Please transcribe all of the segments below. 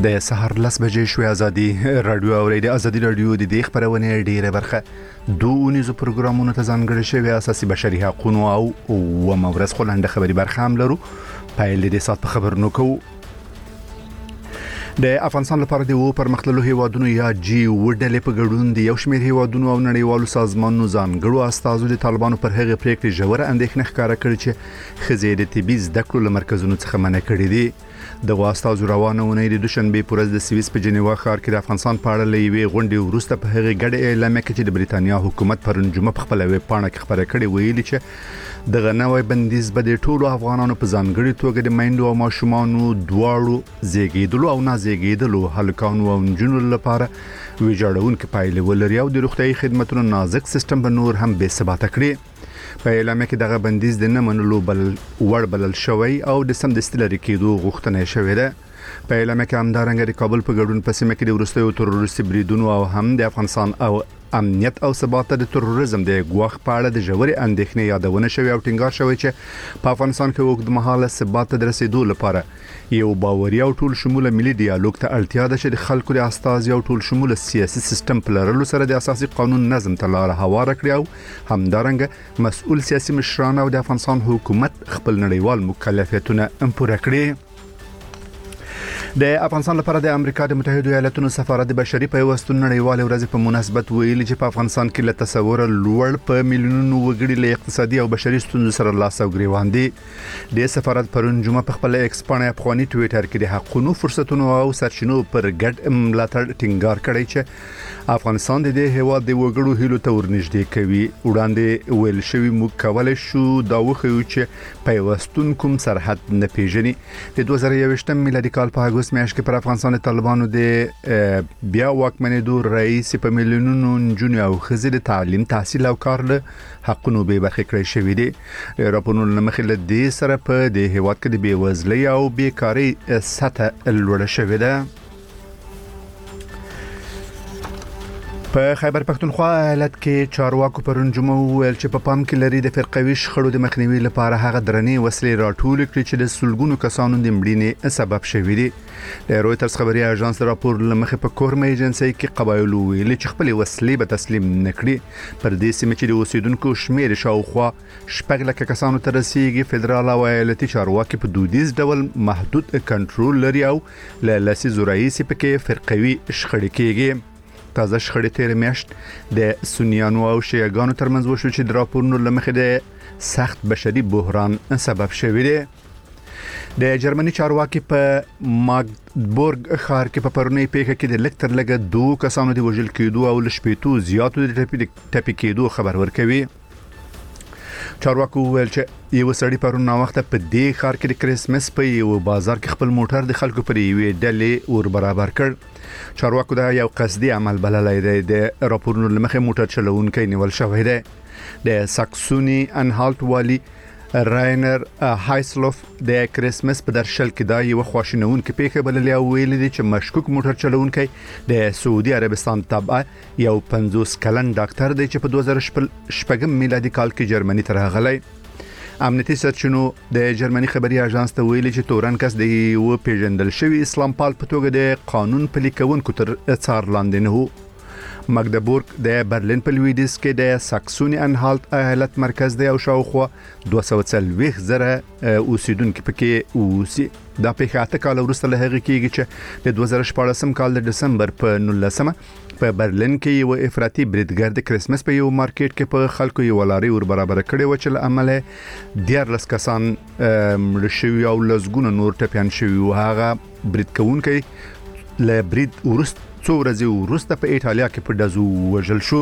د سهار 10 بجې شوې ازادي رادیو اوري د ازادي رادیو د دې خبرونه ډیره برخه دوه نيزو پروګرامونو ته ځانګړي شوی اساسي بشري حقوقو او مورث خلنده خبري برخه هم لرو پایل دې سات په خبرونو کو د افغانستان لپاره د پرمختللو هیوادونو یا جی وډلې په ګډون د یو شمېر هیوادونو او نړیوالو سازمانونو ځانګړو استازو د طالبانو پر هغه پریکړې جوړه اندېښنه ښکاره کړې چې خزې د طبي زده کړو مرکزونو څخه منع کړې دي د واستازو روانه ونې د دوشنبه پورز د سویس په جنیوا ښار کې د افغانستان په اړه لوي غونډې وروسته په هغه ګډه اعلان کې د بریتانیا حکومت پرون جمعه په خپل ویب پاڼه کې خبره کړې ویلي چې د غنوي بندیز به د ټولو افغانانو په ځانګړي توګه د میندو او ماشومانو دواړو زیږیدلو او نازیږیدلو هلکانو او نجونو لپاره ویجاړونکو پایلې ولري او د روغتيایي خدماتو نازک سیستم به نور هم بې ثباته کړي په اعلان کې دغه بندیز د نه منلو بلل شوی او د سم د استلری کېدو غوښتنه شوې ده په اعلان کې همدارنګه د کابل په ګډون په سیمه کې د ورستیو تروریستي بریدونو او هم د افغانستان او امنیت او ثبات د تروریزم د غواخ په اړه د جوړې اندېښنې یادونه شوی او ټینګار شوی چې په افغانستان کې اوږدمهاله ثبات د رسیدو لپاره یو باوري او ټول شموله ملي ډیالوګ ته اړتیا ده چې د خلکو د استاز یو ټول شموله سیاسي سیستم په لرلو سره د اساسي قانون نظم ته لار هواره کړی او همدارنګه مسؤل سیاسي مشران او د افغانستان حکومت خپل نړیوال مکلفیتونه پوره کړي د افغانستان لپاره د امریکا د متحده ایالاتونو سفارت بشري پیوستون نړیوال ورځ په مناسبت ویلي چې په افغانستان کې له تصور لوړ په میلیونونو وګړي له اقتصادي او بشري ستونزو سره لاس او ګریوان دي د سفارت پرون جمعه په خپل ایکس باندې افغاني ټوئیټر کې د حقوقو فرصتونو او سرچینو پر ګډ ملاتړ ټینګار کړی چې افغانستان د دې هیواد د وګړو هیلو ته ورنږدې کوي وړاندې ویل شوی موږ کولای شو دا وخیو چې پیوستون کوم سرحد نه پیژني د 2021 میلادي کال په اگست میاشت کې پر افغانستان طالبانو د بیا واکمنېدو رئیس په میلیونونو نجونې او ښځې د تعلیم تحصیل او کار له حقونو به برخه کړی شوی دي راپورونه مخې له دې سره په د هیواد کې د بیوزلۍ او بیکاری سطح لوړه شوې ده په خیبر پښتونخوا ایالت کې چارواکو پرون جمعه ویل چې په پام کې لري د فرقوي شخړو د مخنیوي لپاره هغه درنې وسلې راټول کړي چې د سلګونو کسانو د مړینې سبب شوي دي د رويټرز خبري اژانس راپور لمخې په کورم ایجنسي کې قبایلو ویل چې خپل وسلې به تسلیم نکړي پر دې سیمه چې د اوسیدونکو شمیر شاوخوا شپږ لک کسانو ته رسیدي فدرال او ایالتي چارواکي په دودیز ډول محدود کنټرول لري او لاسي رئیس پکې فرقوي شخړې کېږي تازه شخړې تیر میاشت د سنیانو او شیعاګانو ترمنځ وشو چې د راپورونو لمخې د سخت بشري بحران سبب شوی دی د جرمني چارواکي په ماګدبورګ ښار کې په پرونی پیښه کې د لکتر لګه دوه کسانو د وژل کېدو او لشپېتو زیاتو د ټپي کېدو خبر ورکوي چارواکو ویل چې یو سړی پرون وخت په دې ښار کې د کریسمس په یو بازار کې خپل موټر د خلکو پر یوې ډلې ور برابر کړ چارواکو دا یو قصدي عمل بللای دی د راپورونو لمخې موټر چلوونکی نیول شوی دی د ساکسونی انهالت والی راینر هایسلوف د کریسمس په درشل کې دا یو خواشینونکو پیښه بللې او ویل دي چې مشکوک موټر چلوونکی د سعودي عربستان تابع یو 50 کلن ډاکټر دی چې په 2014 میلادي کال کې جرمني ته راغلی امنیتي سرچینو د جرمني خبري اژانس ته ویلي چې تورن کس د یو پیژندل شوی اسلام پال په توګه د قانون پلي کوونکو تر څار لاندې نه وو ماګدبورګ د برلین په لویدیس کې د ساکسونی انهالت ایالت مرکز دی او شاوخوا 240 زره اوسیدونکو پکې اوسي دا په اته کال وروسته له هغه کېږي چې د 2014 کال د دسمبر په 19 په برلین کې یو افراطي بریدګر د کریسمس په یو مارکیټ کې په خلکو یو لاري ور برابر کړي و چې عمله 14 کسان مړ شوي او لزګونه نور ټپيان شوي او هغه برید کوونکی له برید ورست څو ورځې وروسته په ایټالیا کې په دزو وژل شو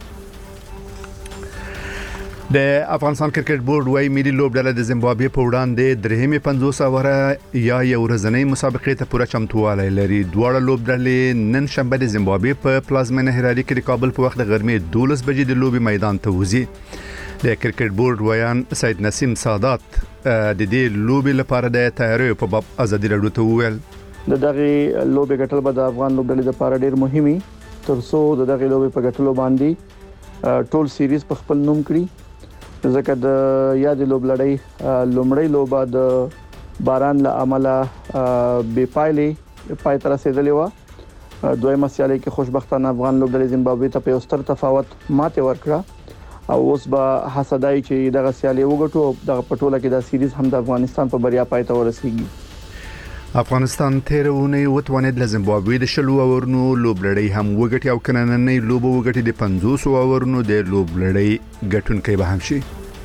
د افغانستان کرکټ بورډ وايي ملي لوبډله د زیمبابوې په وړاندې درېمې 50 اوره یا یو ورځنۍ مسابقې ته پوره چمتووالی لري دواړه لوبډلې نن شنبه د زیمبابوې په پلازمینه هراري کې د کابل په وخت د غرمې 12 بجې د لوبي میدان ته وځي د کرکټ بورډ ویان سید نسیم سادات د دې لوبي لپاره د تیاریو په باب ازادي رادیو ته وویل د دغه لوبې ګټل به د افغان لوبډلې لپاره ډېر مهمي ترڅو د دغه لوبې په ګټلو باندې ټول سیریز په خپل نوم کړي ځکه د یاد لوبلړۍ لومړی لوبه د باران له امله بې پایلې پای تر رسیدلې و دویمه سیالي کې خوشبختانه افغان لوبډلې زیمبابوې ته په ستر تفاوت ماته ورکړه او اوس به حسدای چې دغه سیالي وګټو او دغه پټوله کې د سیریز هم د افغانستان په بریا پای ته ورسیږي. افغانستان تیرونه وتوانید له زیمبابوې د شلو اورونو لوبلړۍ هم وګټي او کنننې لوب وګټي د 500 اورونو د لوبلړۍ ګټونکي به هم شي.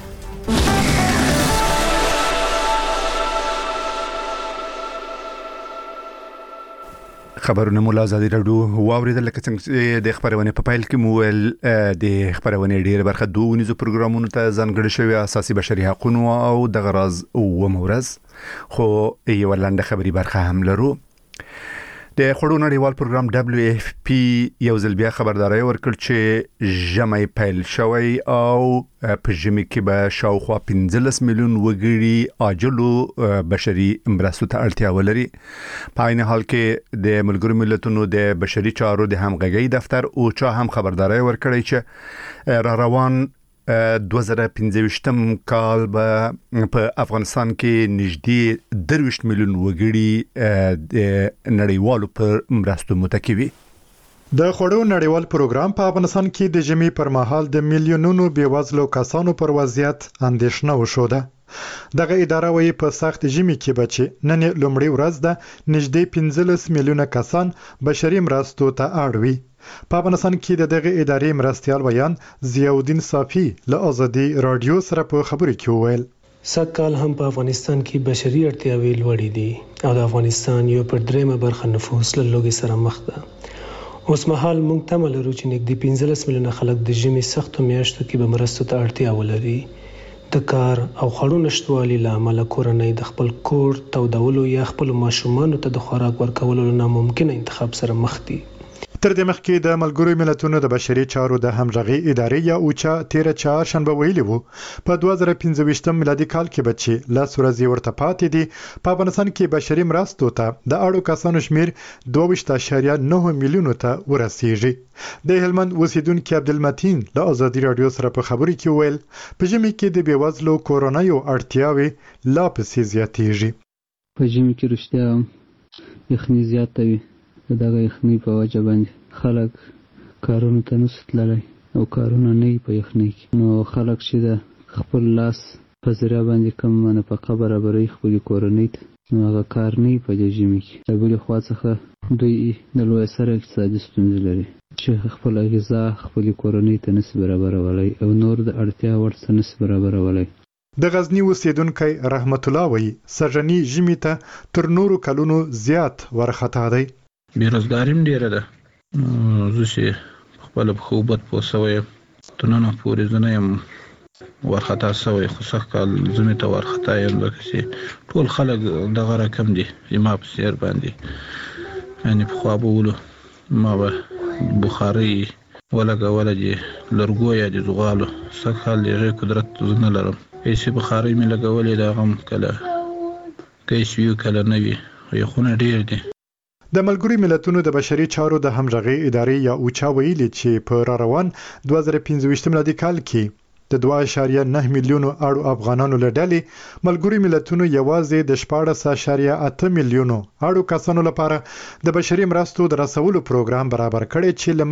خبرونه مولا ازادي راډیو واوریدل لکه څنګه د خبرونه په فایل کې مو د خبرونه ډیره برخه دوه ونیزو پروګرامونو ته ځانګړي شوی اساسي بشري حقوقو او د غرض او مورز خو یو لاندې خبري برخه هم لرو. د خړو نړیوال پروګرام WFP یو ځل بیا خبرداري ورکړ چې ژمي پیل شوی او په ژمي کې به شاوخوا 15 میلیون وګړي عاجلو بشري مرستو ته اړتیا ولري. په عین حال کې د ملګرو ملتونو د بشري چارو د همغږي دفتر او چا هم خبرداري ورکړی چې را روان 2015 کال په افغانستان کې نږدې 23 میلیون وګړي د نړیوالو پر مرستو متکی وي. د خړو نړیوال پروګرام په افغانستان کې د جمی پر مهال د میلیونونو بیوزلو کسانو پر وضعیت اندېښنه وشوده. دغه اداره وایي په سخت جمی کې بچي نن لومړی ورځ ده نږدې 15 میلیونه کسان بشري مرستو ته اړ وي. په افغانستان کې دغه ادارې مرستيال ویان ضیاءالدین صافی له ازادي رادیو سره په خبرو کې وویل سکهال هم په افغانستان کې بشري اړتیاوې لوړې دي او د افغانستان یو پر درېمه برخه نفوس له لوږې سره مخ ده. اوس مهال موږ تمه لرو چې نږدې 15 میلیونه خلک د ژمي سختو میاشتو کې به مرستو ته اړتیا ولري. د کار او خړو نشټوالي لامل کورنۍ د خپل کور تودولو یا خپل ماشومانو ته د خوراک ورکولو ناممکن انتخاب سره مخ دي. تر دې مخکې د ملګرو ملتونو د بشري چارو د همغږي ادارې یا اوچا 13 شنبه ویلي وو په 2015 میلادي کال کې بچي لا سورزي ورته پاتې دي. په افغانستان کې بشري مرستو ته د اړو کسانو شمیر 22.9 میلیونو ته ورسیږي. د هلمند اوسیدونکو عبدالمتین له ازادي رادیو سره په خبرو کې ویل په ژمي کې د بیوزلو کورونایو اړتیاوې لا پسې زیاتېږي. په ژمي کې رښتیا یخني زیاته وي. دغه یخني په وجه باندې خلک کارونو ته نشي تللی او کارونه نه په یخني کې نو خلک چې د خپل لاس په ذریعہ باندې کوم نفقه برابري خپل کورنۍ ته نو هغه کار نه په ژمي کې. د بلې خوا څخه دوی د لوی سره اقتصادي ستونزې لري چې خپل غذا خپل کورنۍ ته نشي برابرولای او نور د اړتیا وړ څه نشي برابرولای. د غزنی اوسیدونکو رحمت الله وایي سرجنی ژمي ته تر نورو کلونو زیات ورختا دی. بیروزګاریم ډیره ده. زه چې خپل خوبت پوسوي تنه پورې زنه يم ورختا سوی خو څخه کال زمي ته ورختا یم لکه چې ټول خلک دغه رقم دي ما په سیر باندې یعنی په خوا بولو ما به بخاري ولګه ولګي لرګو یا د زغالو څخه کال لري قدرت زنه لرم هیڅ بخاري مې لګولې دا غم کله کیسیو کله نوي یو خونه ډیر دي. د ملګرو ملتونو د بشري چارو د همغږي ادارې یا اوچا ویلي چې په روان 2015 میلادي کال کې د 2.9 میلیونو اړو افغانانو لړلې ملګرو ملتونو یوازې د 14.8 میلیونو اړو کسانو لپاره د بشري مرستو د رسولو پروګرام برابر کړي چې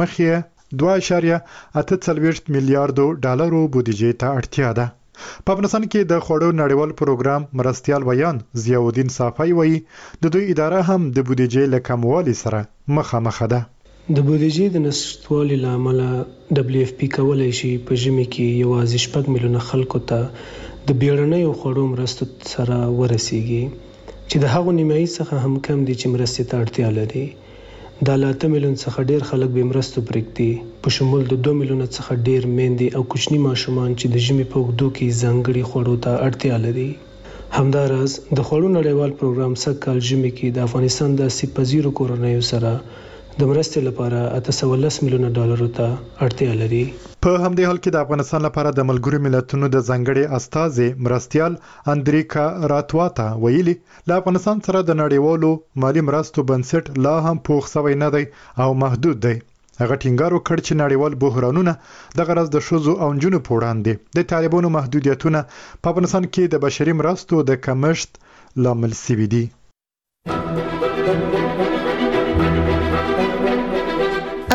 لمخې 2.48 میلیارډ ډالرو بودیجې ته اړتیا ده. په افغانستان کې د خړو نړیوال پروګرام مرستيال ویان ضیاءالدین صافی وایي د دوی اداره هم د بودیجې له کموالي سره مخامخ ده. د بودیجې د نشټوالي لامل WFP کولای شي په ژمي کې یوازې 4 میلیونه خلکو ته د بیړنیو خړو مرستو سره ورسیږي چې د هغو نیمایي څخه هم کم دي چې مرستې ته اړتیا لري. د 8 میلیون څخه ډیر خلک به مرستو پرېږدي په شمول د 2 میلیونه څخه ډیر میندې او کوچني ماشومان چې د ژمي په اوږدو کې ځانګړي خوړو ته اړتیا لري. همداراز د خړو نړیوال پروګرام سکهال ژمي کې د افغانستان د 80% کورنیو سره د مرستې لپاره 810 میلیونه ډالرو ته اړتیا لري. په همدې حال کې د افغانستان لپاره د ملګرو ملتونو د ځانګړي استازي مرستيال اندریکا راتواتا ویلي له افغانستان سره د نړیوالو مالی مرستو بنسټ لا هم پوښ سوی نه دی او محدود دی. هغه ټینګار وکړ چې نړیوال بحرانونه د غرض د شوزو او جنونو په وړاندې د طالبانو محدودیتونه په افغانستان کې د بشري مرستو د کمښت لامل سوي دي.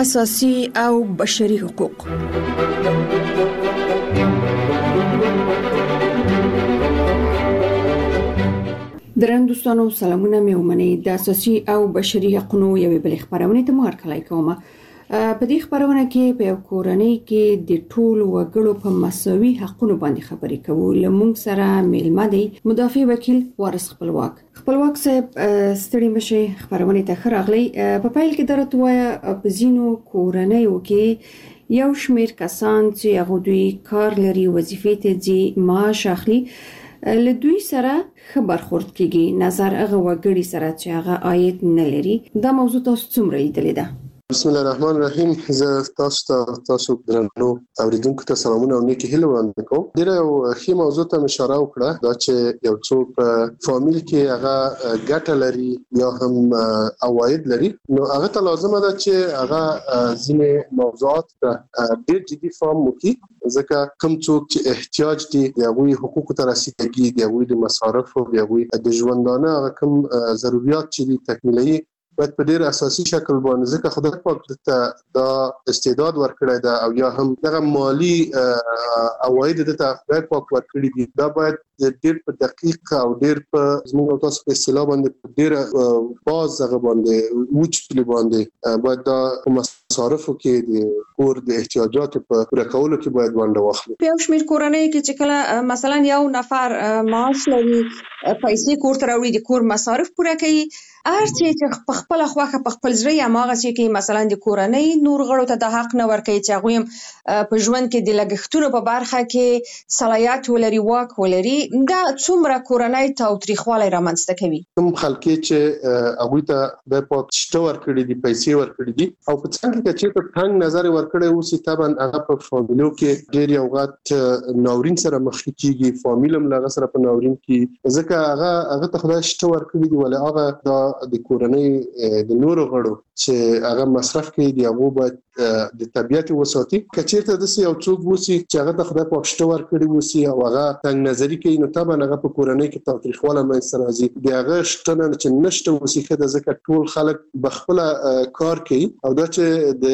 اساسي او بشري حقوق. درنو دوستانو سلامونه مې ومنئ. د اساسي او بشري حقوقو یوې بلې خبرونه ته مو هرکلی کوم. په دې خبرونه کې په یو کورنۍ کې د ټولو وګړو په مساوي حقوقو باندې خبرې کوو. لمونږ سره میلمه دی مدافع وکیل وارث خپلواک صاحب. ستړي مشه خبرونه ته خراغلی. په پیل کې درته وایا په ځینو کورنیو کې یو شمېر کسان چې هغه دوی کار لري وظیفې ته ځي معاش اخلي له دوی سره خبر خورد کیږي نظر هغه وګړي سره چې هغه عاید نه لري. دا موضوع تاسو څومره لیدلې ده؟ بسم الله الرحمن الرحیم. زه تاسو درنو اوریدونکو ته سلامونه او نیکی هیله وړاندې کوم. ډیره ښه موضوع ته اشاره وکړه دا چې یو څوک فامیل کې هغه ګټه لري یا هم عواید لري، نو هغه ته لازمه ده چې هغه ځینې موضوعات ډیر جدي فهم وکړي، ځکه کوم څوک چې احتیاج دي د هغوی حقوقو ته رسیدګي، د هغوی د مصارفو، د هغوی د ژوندانه هغه کوم ضرورت چې دي تکمیلوي باید په ډیر اساسي شکل باندې، ځکه خدای پاک ته دا استعداد ورکړی دا او یا هم دغه مالی عواید د خدای پاک ورکړي دي، دا باید ډیر په دقیق او ډیر په زموږ تاسو په اصطلاح باندې ډیر باز هغه باندې وچ پلی باندې باید دا مصارفو کې د کور د احتیاجاتو په پوره کولو کې باید ونډه واخلي. په یو شمېر کورنۍ کې چې کله مثلا یو نفر معاش لري، پیسې کور ته راوړي، د کور مصارف پوره کوي، هر چې په خپل خوخه په خپل ځای اماغه چې کې مثلا د کورنۍ نور غړو ته د حق نه ورکړي چې هغه په ژوند کې د لګښتونو په برخه کې صلاحیت ولري، واک ولري. دا څومره کورنۍ تاوتریخوالی رامنځته کوي. کوم خلک چې هغه ته د پاک شته ورکړي دي، پیسې ورکړي دي او په څنګه کې چې په څنګه نظر ورکړي اوسې طبعا هغه په فامیلو کې ډېر یو غټ ناورین سره مخ کیږي، فامیلم له سره په ناورین کې، ځکه هغه ته خدای شته ورکړي دي ولې هغه د کورنۍ د نورو غړو چې هغه مصرف کوي دی هغه باید د طبيعت وساتي. کچېرته د یو څوک وسی چې هغه د خدای په شته ورکړي وسی او هغه څنګه نظری کوي، نو طبعا هغه په کورنۍ کې تاریخواله مې سره راځي، دی هغه شته نه چې نشته وسی کده، ځکه ټول خلک بخپل کار کوي او دا چې د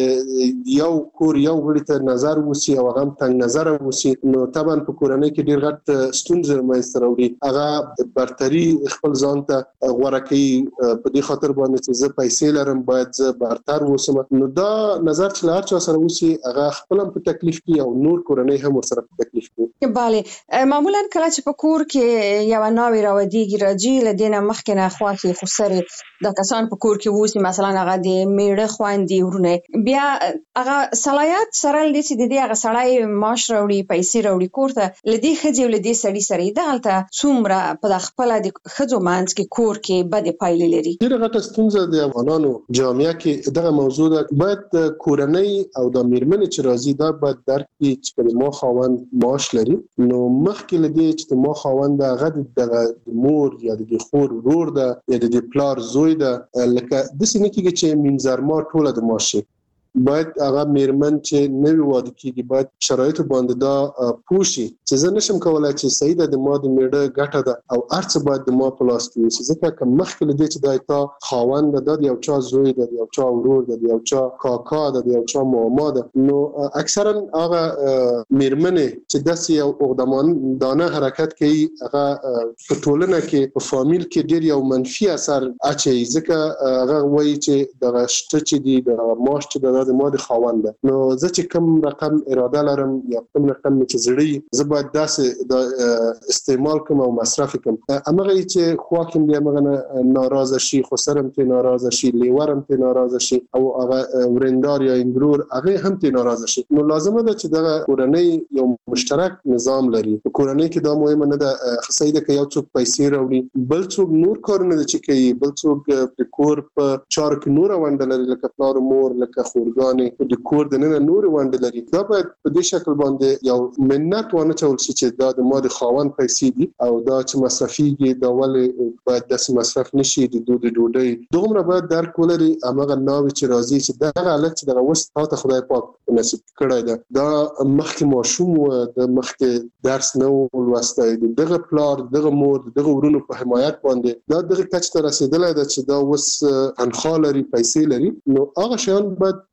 یو کور یو غړي ته نظر وسی او هغه څنګه نظر وسی، نو طبعا په کورنۍ کې ډیر غټ ستونزې مې سره وړي، هغه برتري خپل ځان ته غوړه کوي په دې خاطر باندې چې زه پیسې لرم باید زه برتر وسم. نو دا نظر چې لار چا سره وسی هغه خپل په تکلیف کې او نور کورنۍ هم ورسره په تکلیف کې. bale معمولا کله چې په کور کې یو ناوی راودیږي راځي لدینه مخکې نه خواخي خسرې د کسان په کور کې وسی، مثلا هغه د میړه خواندې ورونه بیا هغه صلاحیت سره لدی چې د دې هغه سړی معاش راوړي، پیسې راوړي کور ته، لدی خځې ولدي سړی سره دالته څومره په خپل د خځو مانځ کې کور کې بد پایلې لري. ډیره غټه ستونزه د افغانانو جامعه کې دغه موضوع ده. باید کورنۍ او د میرمنې چې راځي دا باید درک کړي چې ما خاوند معاش لري، نو مخکې لدی چې ما خاوند هغه د مور یا د خور ورور ده یا د پلار زوی ده، لکه د سینې کې چې منځرما ټوله د ماشه باید هغه میرمن چې نوی واده کیږي باید شرایط باندې دا پوښي چې زه نشم کولای چې سیده د ما د میړه ګټه ده او ارڅ باید د ما په لاس کې وي، ځکه که مخکې لدی چې دا تا خاوند ده، د یو چا زوی ده، د یو چا ورور ده، د یو چا کاکا ده، د یو چا ماما ده، نو اکثرا هغه میرمنې چې داسې یو اقدامانه حرکت کوي هغه په ټولنه کې په فامیل کې ډیر یو منفي اثر اچي، ځکه هغه وایي چې د شته چې دی د معاش چې د ما د خاوند ده، نو زه چې کوم رقم اراده لرم یا کوم رقم چې زړی زه باید داسې د استعمال کوم او مصرف کوم، امغه چې خواکم دی امغه ناراضه شي، خسرم ته ناراضه شي، لیورم ته ناراضه شي او هغه ورندار یا انګرور هغه هم ته ناراضه شي. نو لازمه ده چې د کورنۍ یو مشترک نظام لري. په کورنۍ کې دا مهمه نه ده خصایده کې یو څوک پیسې راوړي، بل څوک نور کارونه چې کوي، بل څوک په کور په چارو کې نور ونډه لري، لکه پلار مور، لکه خورګانې د کور د نن نور ونډه لري. دا باید په دې شکل باندې یو مننت ونه چول شي چې دا د ما د خاوند پیسې دي او دا چې مصرفيږي دا ولې باید د مصرف نشي، د ډوډۍ دومره باید درک ولري. امغه ناوی چې راځي چې دا غلط چې دغه وست تاسو خدای پاک نصیب کړی ده، دا مخکې ماشوم و د مخکې درس نه ولوستای، دغه پلار دغه مور دغه ورونو په حمایت باندې دا دغه کچ ته رسیدلای ده چې دا وس انخا لري، پیسې لري، نو هغه شیان باید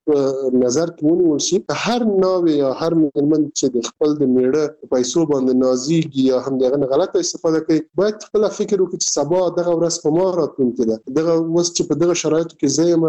نظر کې ونیول شي هر ناوې یا هر مېرمن چې د خپل د میړه پیسو باندې نازیږي یا هم دغه غلطه استفاده کوي باید خپل فکر وکړي چې سبا دغه ورځ په ما راتلونکې ده دغه وس چې په دغه شرایطو کې زه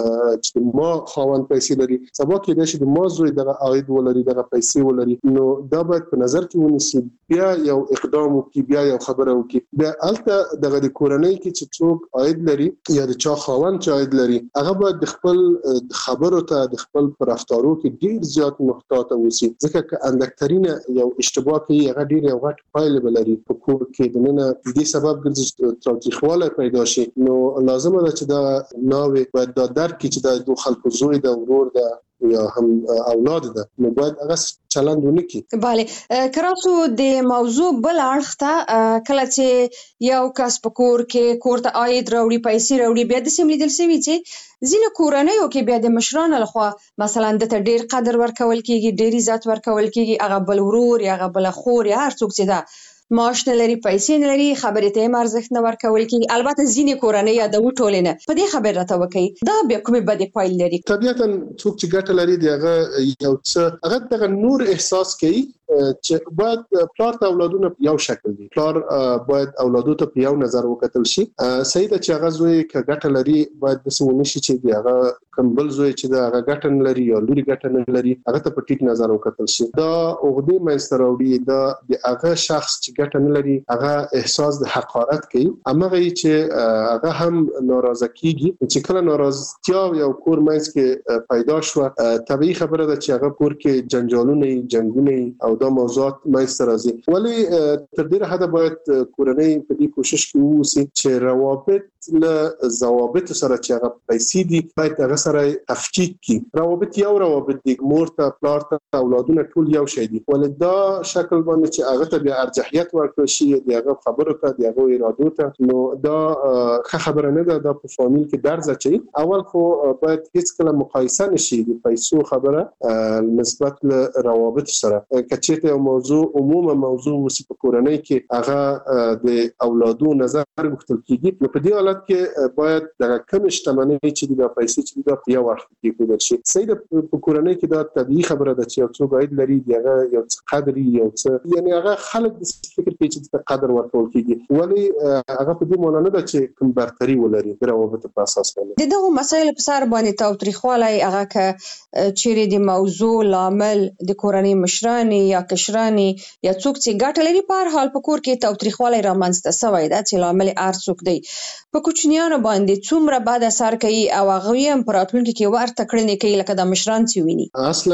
چې ما خاوند پیسې لري سبا کې د ما زوی دغه عاید ولري دغه پیسې ولري نو دا باید په نظر کې ونیسي بیا یو اقدام وکړي بیا یو خبره وکړي د الته دغه د کورنۍ کې چې څوک عاید لري یا د چا خاوند چې عاید لري هغه باید د خپل خبرو ته د خپل پرفتارو کې ډیر زیات محتاط اوسي ځکه چې اندکترینه یو اشتباه کوي هغه ډیر یو غټ پایله بلري په کور کې د نن د دې سبب ګرځي تاوتریخواله پیدا شي نو لازمه ده چې دا ناوې باید دا درک چې د دوه خلکو زوی د ورور د یا هم اولاد ده نو باید هغه چلند ونکي bale کراسو د موضوع بل اړخ ته کله چې یو کس په کور کې کور ته عاید راوړي پیسې راوړي بیا د سیمې دل سوي چې ځینې کورنۍ کې بیا د مشرانو لخوا مثلا د ډیر قدر ورکول کیږي ډیر عزت ورکول کیږي هغه بل ورور یا هغه بل خور یا هر څوک چې دا معاش نه لري پیسې نه لري خبرې ته ارزښت نه ورکول کیږي البته ځینې کورنۍ یا د وټولنه په دې خبره راته وکي دا بیا کومه بده پایل لري طبيعتا څوک چې ګټه لري دغه یو څه هغه دغه نور احساس کوي چې باید پلار ته اولادونه یو شکل دي پلار باید اولادو ته په یو نظر وکتل شي صحیح ده چې هغه زوی ک ګټه لري باید د سونه شي چې هغه کمبل زوی چې دا هغه ګټه نه لري یا لوري ګټه نه لري هغه ته په ټیټ نظر وکتل شي دا اوغدي منستر اوړي دا د هغه شخص چې ګټه نه لري هغه احساس د حقارت کوي امغه چې هغه هم ناراضه کیږي چې کله ناراضتیا یو کور منځ کې پیدا شو طبيعي خبره ده چې هغه کور کې جنجالونه جنگونه او دا موضوعات مېستر راځي ولی تر دې حد باید کورنۍ په دې کوشش کوي چې روابط له ضوابط سره چې هغه پیسې دي باید هغه سره تفکیک کی روابط یو روابط دي مور ته پلار ته اولادونه ټول یو شي دي ول دا شکل باندې چې هغه ته بیا ارجحیت ورکړي شي د هغه خبرو ته د هغه ارادو ته نو دا خبره نه ده د په فامیل کې درځي چې اول خو باید هیڅ کله مقایسه نشي د پیسو خبره نسبت له روابط سره کچې ته موضوع عموما موضوع وسی په کورنۍ کې هغه د اولادو نظر غوښتل کیږي نو په دې حالت کې باید د کم شتمنۍ چې د پیسې چې د یو وخت کې کول شي سید په کورنۍ کې دا طبيعي خبره ده چې یو څوک عاید لري دغه یو قدرې یو څه یعنی هغه خلک د فکر کوي چې د قدر ورکول کیږي ولی هغه په دې معنی نه ده چې کوم برتري ولري د روابط په اساس باندې دغه مسایل په سر باندې تاوتریخواله هغه ک چیرې د موضوع لامل د کورنۍ مشرانی یا کشرانی یا څوک چې ګټه لري په هر حال په کور کې تاوتریخواله رامنځته شوی ده چې لامل ارڅوک دی په کوچنیانو باندې څومره بد اثر کوي او هغه هم پر راتلونکي کې ورته کړنې کوي لکه د مشران چې ویني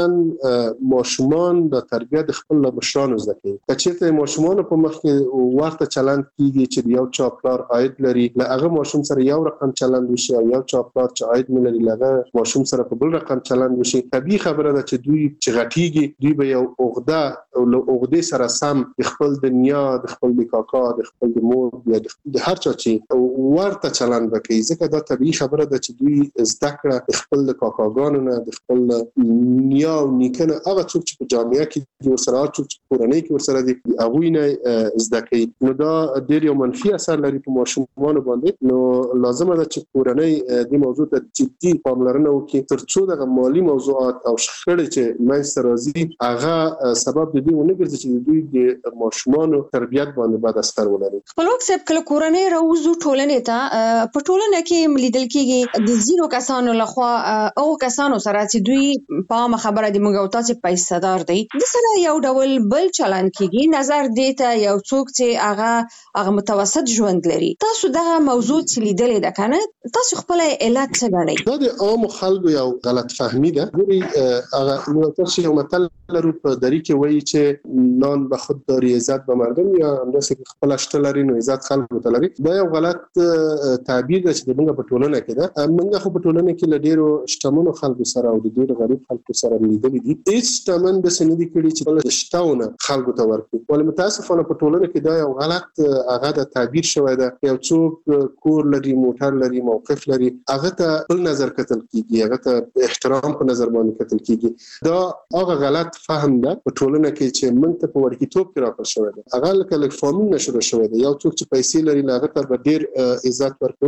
اصلا ماشومان د تربیه د خپل مشرانو زده کوي چې ماشومان په مخ کې ورته چلند کیږي چې یو چا پلار عاید لري هغه ماشوم سره یو رقم چلند وشي او یو چا پلار چې عاید نه لري هغه ماشوم سره په بل رقم چلند وشي طبيعي خبره ده چې دوی چې غټيږي دوی به یو عقده او له عقده سره سم خپل دنیا د خپل کاکا د خپل مور د هر چا چې ورته چلند وکړي ځکه دا طبيعي خبره ده چې دوی زده کړه خپل کاکاګانو نه د خپل نیا او نیکنه هغه څوک چې په جامعه کې ورسره څوک چې کورنۍ کې ورسره دي هغه نه زده کوي نو دا ډېر یو منفي اثر لري په ماشومانو باندې نو لازمه ده چې کورنۍ د موضوع ته جدي پاملرنه وکړي ترڅو د مالی موضوعات او شخړې چې منځ راځي هغه سبب د دې ونه ګرځي چې دوی د ماشومانو تربیت باندې بد اثر ولري خپلواک صاحب کله کورنۍ راوځو ټولنې ته په ټولنه کې ملیدل کېږي د زیرو کسانو لخوا او کسانو سره چې دوی په عامه خبره د موږ او تاسو پیسې دار دي د سره یو ډول بل چلند کېږي نظر دیته یو څوک چې هغه متوسط ژوند لري تاسو دغه موضوع چې لیدلې ده کنه تاسو خپل علت څه ګڼئ دا د عام خلکو یو غلط فهمي ده ګوري هغه نو تاسو یو متل لرو په دری کې وایي چې نان به خود داری عزت به مردم یا همداسې خپل شته لري نو عزت خلکو ته لري دا یو غلط تعبیر ده چې موږ په ټولنه کې ده موږ خو په ټولنه کې لډیرو شتمنو خلکو سره او د ډیرو غریب خلکو سره لیدل دي هیڅ شتمن د سندې کړي چې بل شتاونه خلکو ته ورکړي ولې متاسفانه په ټولنه کې دا یو غلط هغه د تعبیر شوی ده یو څوک کور لري موټر لري موقف لري هغه ته بل نظر کتل کیږي هغه ته احترام په نظر باندې کتل کیږي دا هغه غلط فهم ده په ټولنه کې چې موږ ته په ورکیتوب کې راکړل شوی ده هغه لکه فامیل نشو شوی ده یو څوک چې پیسې لري هغه ته ډیر عزت ورکوي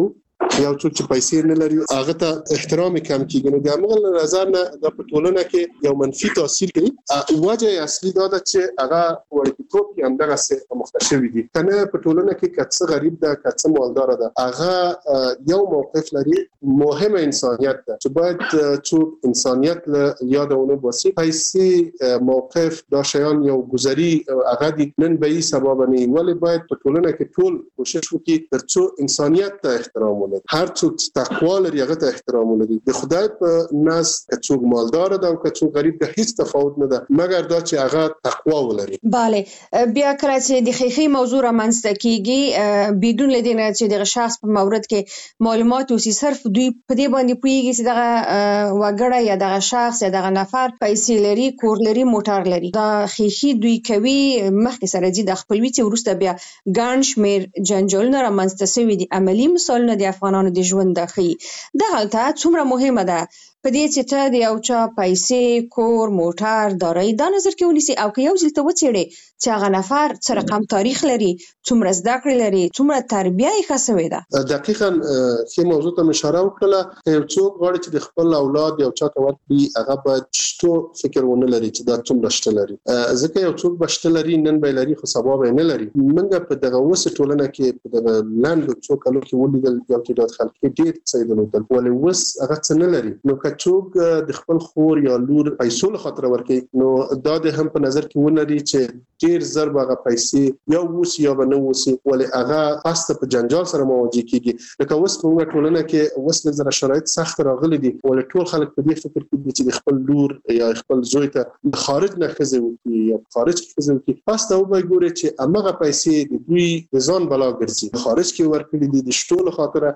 یو څوک چې پیسې نه لري هغه ته احترام کم کیږي. نو د هغه نظر نه د ټولنه کې یو منفي تاثیر کوي. وجه اصلي دا ده چې هغه وړتیتوب کې هم دغه څه مختشوي دي. کنه په ټولنه کې کڅ غریب ده کڅ مالدار ده هغه یو موقف لري مهمه انسانيت ده چې باید څوک انسانيت له یادونه وسی پیسې موقف دا شیان یو گذری هغه دي نن به یې سبب نه ولی باید په ټولنه کې ټول کوشش وکړي ترڅو انسانيت ته احترام ولري. هر څوک تقوا لري هغه ته احترام ولري. د خدای په ناس څوک مالدار ده او څوک غریب ده هیڅ تفاوت نه ده مګر دا چې هغه تقوا ولري. بله بیا کله چې د خیخي موضوع رامنځته کیږي بدون لدینه چې د شخص په مورد کې معلومات اوسي صرف دوی په دې باندې پوهیږي چې دغه وګړه یا دغه شخص یا دغه نفر پیسې لري کور لري موټر لري. دا خیخي دوی کوي مخکې سره دي د خپلوي چې ورسته بیا ګڼ شمېر جنجالونه رامنځته شوي دي. عملي مثالونه د افغانانو د ژوند د ښیي دغلته څومره مهمه ده په دې چې ته د یو چا پیسې کور موټر دارایی دا نظر کې ونیسي او که یو ځل ته وڅېړې چې هغه نفر څه رقم تاریخ لري څومره زده کړې لري څومره تربیه یې ښه سوې ده. دقیقاً ښې موضوع ته اشاره وکړله. یو څوک غواړي چې د خپل اولاد یو چا ته ورکړي هغه باید شتو فکر ونه لري چې دا څومره شته لري ځکه یو څوک به شته لري نن به لري خو سبا به نه لري. موږ په دغه اوس ټولنه کې په دغه لاندې څو کلو کې ولیدل یو تعداد خلک ډېر څه درلودل ولې اوس هغه څه نه لري. نو که څوک د خپل خور یا لور پیسو له خاطر ورکړي نو دا د هم په نظر کې ونري چې ډیر زر به پیسې یا وسی یا نه وسی ولې هغه پاسته په جنجال سره مواجه کیږي. لکه اوس په ټولنه کې اوس د شرایط سخت راغلي دي ولې ټول خلک په دې فکر کې دي چې خپل لور یا خپل زوی ته خارج نه خزه وکړي یا خارج کې خزه وکړي پاسته وبای ګوري چې امغه پیسې د دوی د ځان بلا ګرځي خارج کې ورکړي دي د شټول خاطر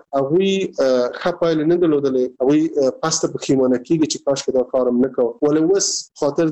هغه خپایل نه دلودلې هغه پاسته په خیمانه کېږي چې کاش دا کارم نکوه ولې وس خاطر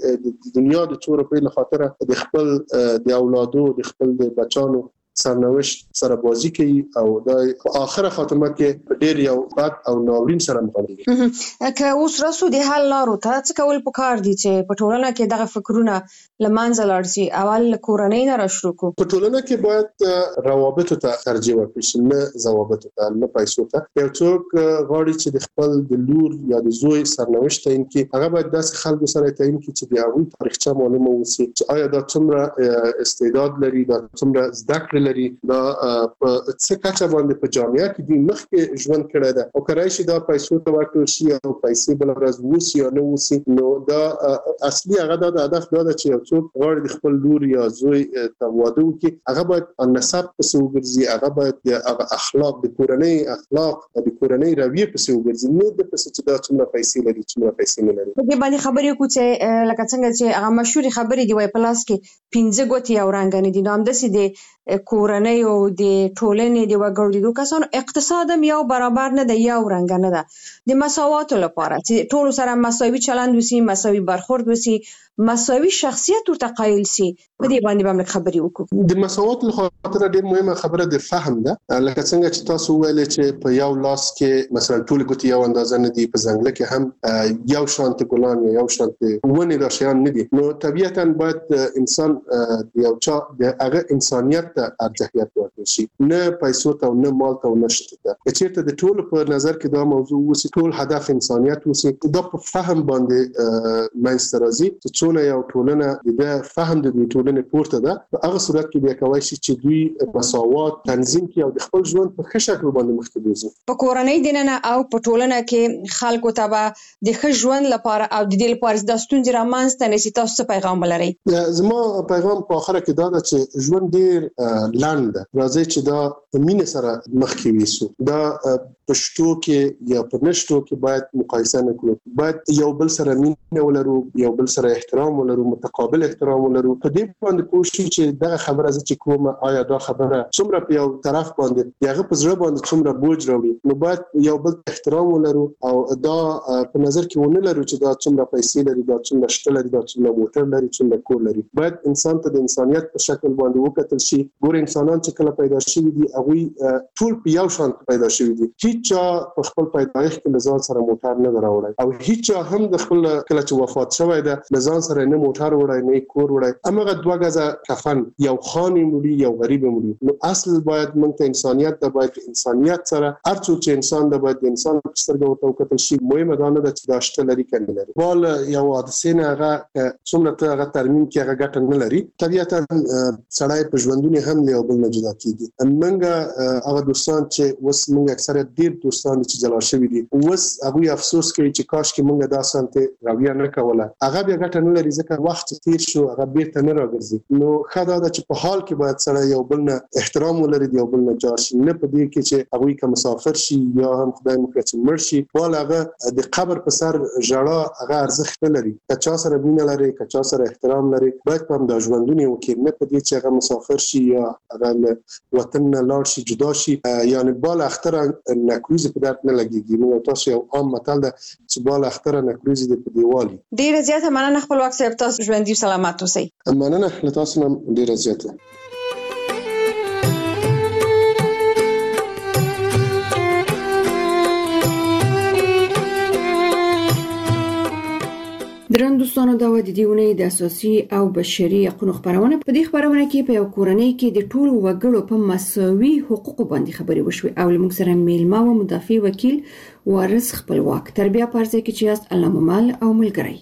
د دنیا د څور په خاطر د خپل د اولادو د خپل د بچانو سرنوشت سره بازی کوي او د اخر خاتمه کې ډیر یو بد او ناورین سره مخ کیږي. که اوس راسو د حل لارو ته څه کول پکار دي چې په ټولنه کې دغه فکرونه لمانځه لاړ شي اول کورنۍ نه راشو کو په ټولنه کې باید روابط ته ترجیح ورکړي نه ضوابط ته نه پیسو ته. یو څوک غواړي چې د خپل د لور یا د زوی سرنوشت تعیین کړي هغه باید داسې خلکو سره تعیین کړي چې د هغوی تاریخچه معلومه وي چې آیا دا څومره استعداد لري دا څومره زده کړې لري دا په څه کچه باندې په جامعه کې د مخکې ژوند کړی ده او کړای شي دا پیسو ته ورکړل شي او پیسې بل ورځ ووسي یا نه ووسي. نو دا اصلي هغه د هدف دا ده چې یو څوک غواړي د خپل لور یا زوی ته واده وکړي هغه باید نسب پسې وګرځي هغه باید د اخلاق د کورنۍ اخلاق د کورنۍ رویه پسې وګرځي نه د پسې چې دا څومره پیسې لري څومره پیسې نه لري. په دې باندې خبرې کوو چې لکه څنګه چې هغه مشهور خبرې دی وای پلاس کې 15 ګوتې او رنګ نه دي نو هم دسي دي کورنۍ او د ټولنې د وګړو د کسانو اقتصاد هم یو برابر نه دی یو رنګ نه ده د مساوات لپاره چې ټول سره مساوي چلند وسی مساوي برخورد وسی مساوي شخصیت ورته قایل سي. په دې باندې باندې خبرې وکړو. د مساوات لپاره ډېر مهمه خبره د فهم ده لکه څنګه چې تاسو ویل چې په یو لاس کې مثلا ټول ګوتې یو اندازه نه دي په ځنګل کې هم یو شانت ګلان یا یو شانت ونې د شیان نه دي. نو طبيعتاً باید انسان یو چا د هغه انسانيت ته ارجحیت ورکړي شي نه پیسو ته نه مال ته نه شته ته. چې د ټول په نظر کې دا موضوع وسی ټول هدف انسانيت وسی دا په فهم باندې منځته راځي چې څونه یو ټولنه د فهم د ټولنې پورته ده په هغه صورت کې بیا کوي چې دوی مساوات تنظیم کوي او د خپل ژوند په ښه شکل باندې مخ ته ځي. په کورنۍ دننه او په ټولنه کې خلکو ته به د ښه ژوند لپاره او د دې لپاره د ستونزې رامنځته نشي تاسو څه پیغام ولرئ؟ زما پیغام په اخره کې دا ده چې ژوند ډیر لاند ده راځي چې دا په مینه سره مخ کې ویسو دا پښتو کې یا په نشټو کې باید مقایسه نه کړو باید یو بل سره مینه ولرو یو بل سره احترام ولرو متقابل احترام ولرو په دې باندې کوشش چې دغه خبره چې کومه آیا دا خبره څومره په یو طرف باندې یغه په زړه باندې څومره بوج راوړي نو باید یو بل احترام ولرو او دا په نظر کې ونه لرو چې دا څومره پیسې لري دا څومره شته لري دا څومره موټر لري څومره کور لري باید انسان ته د انسانيت په شکل باندې وکتل شي ګور انسانان چې کله پیدا شوي دي هغه ټول په یو شان پیدا شوي دي. هیڅ په خپل پیدایښت کې لزان سره موټر نه راوړی او هیڅ هم د خپل کله چې وفات شوی ده لزان سره نه موټر وړای نه کور وړای. امغه دوه غزه کفن یو خاني مړي یو غریب مړي. نو اصل باید موږ ته انسانيت د باید انسانيت سره هر څو چې انسان د باید انسان سترګو ته وکتل شي. مهمه ده نه چې داشته لري کنه لري بال یو حادثه نه هغه څومره ته هغه ترمیم کې هغه ګټه نه لري. طبيعتا سړی په ژوندونه هم له بل نه جدا کیږي. موږ هغه دوستان چې وس موږ اکثره ډیر دوستان چې جلا شوی دي وس هغه افسوس کوي چې کاش کې موږ دا سنت راویا نه کوله. هغه بیا ګټه نه لري ځکه وخت تیر شو هغه بیرته نه راګرځي. نو خدای دا چې په حال کې باید سره یو بل نه احترام ولري یو بل نه جار شي، نه په دې کې چې هغه کوم مسافر شي یا هم خدای مو کړي چې مړ شي ولغه د قبر په سر ژړا هغه ارزښت لري. کچا سره مینه لري کچا سره احترام لري باید په د ژوندونی وکړي، نه په دې چې هغه مسافر شي یا هغه وطن نه لاړ شي جدا شي. یعنی بال اختر نکروز په درد نه لګيږي. نو تاسو یو عام متل ده چې بال اختر نکروز دې په دیوالي. ډیر زیاته مننه خپل وخت صاحب، تاسو ژوندۍ سلامت اوسئ. مننه له تاسو هم ډیر زیاته. درن دوستانو دا و د دیونه د اساسي او بشري حقوقو خبرونه. په دې خبرونه کې په یو کورنۍ کې د ټولو وګړو په مساوي حقوقو باندې خبرې وشوي او موږ سره میلمه او مدافع وکیل وارث خپلواک تربیه پارځي کې چې است علامه مال او ملګری.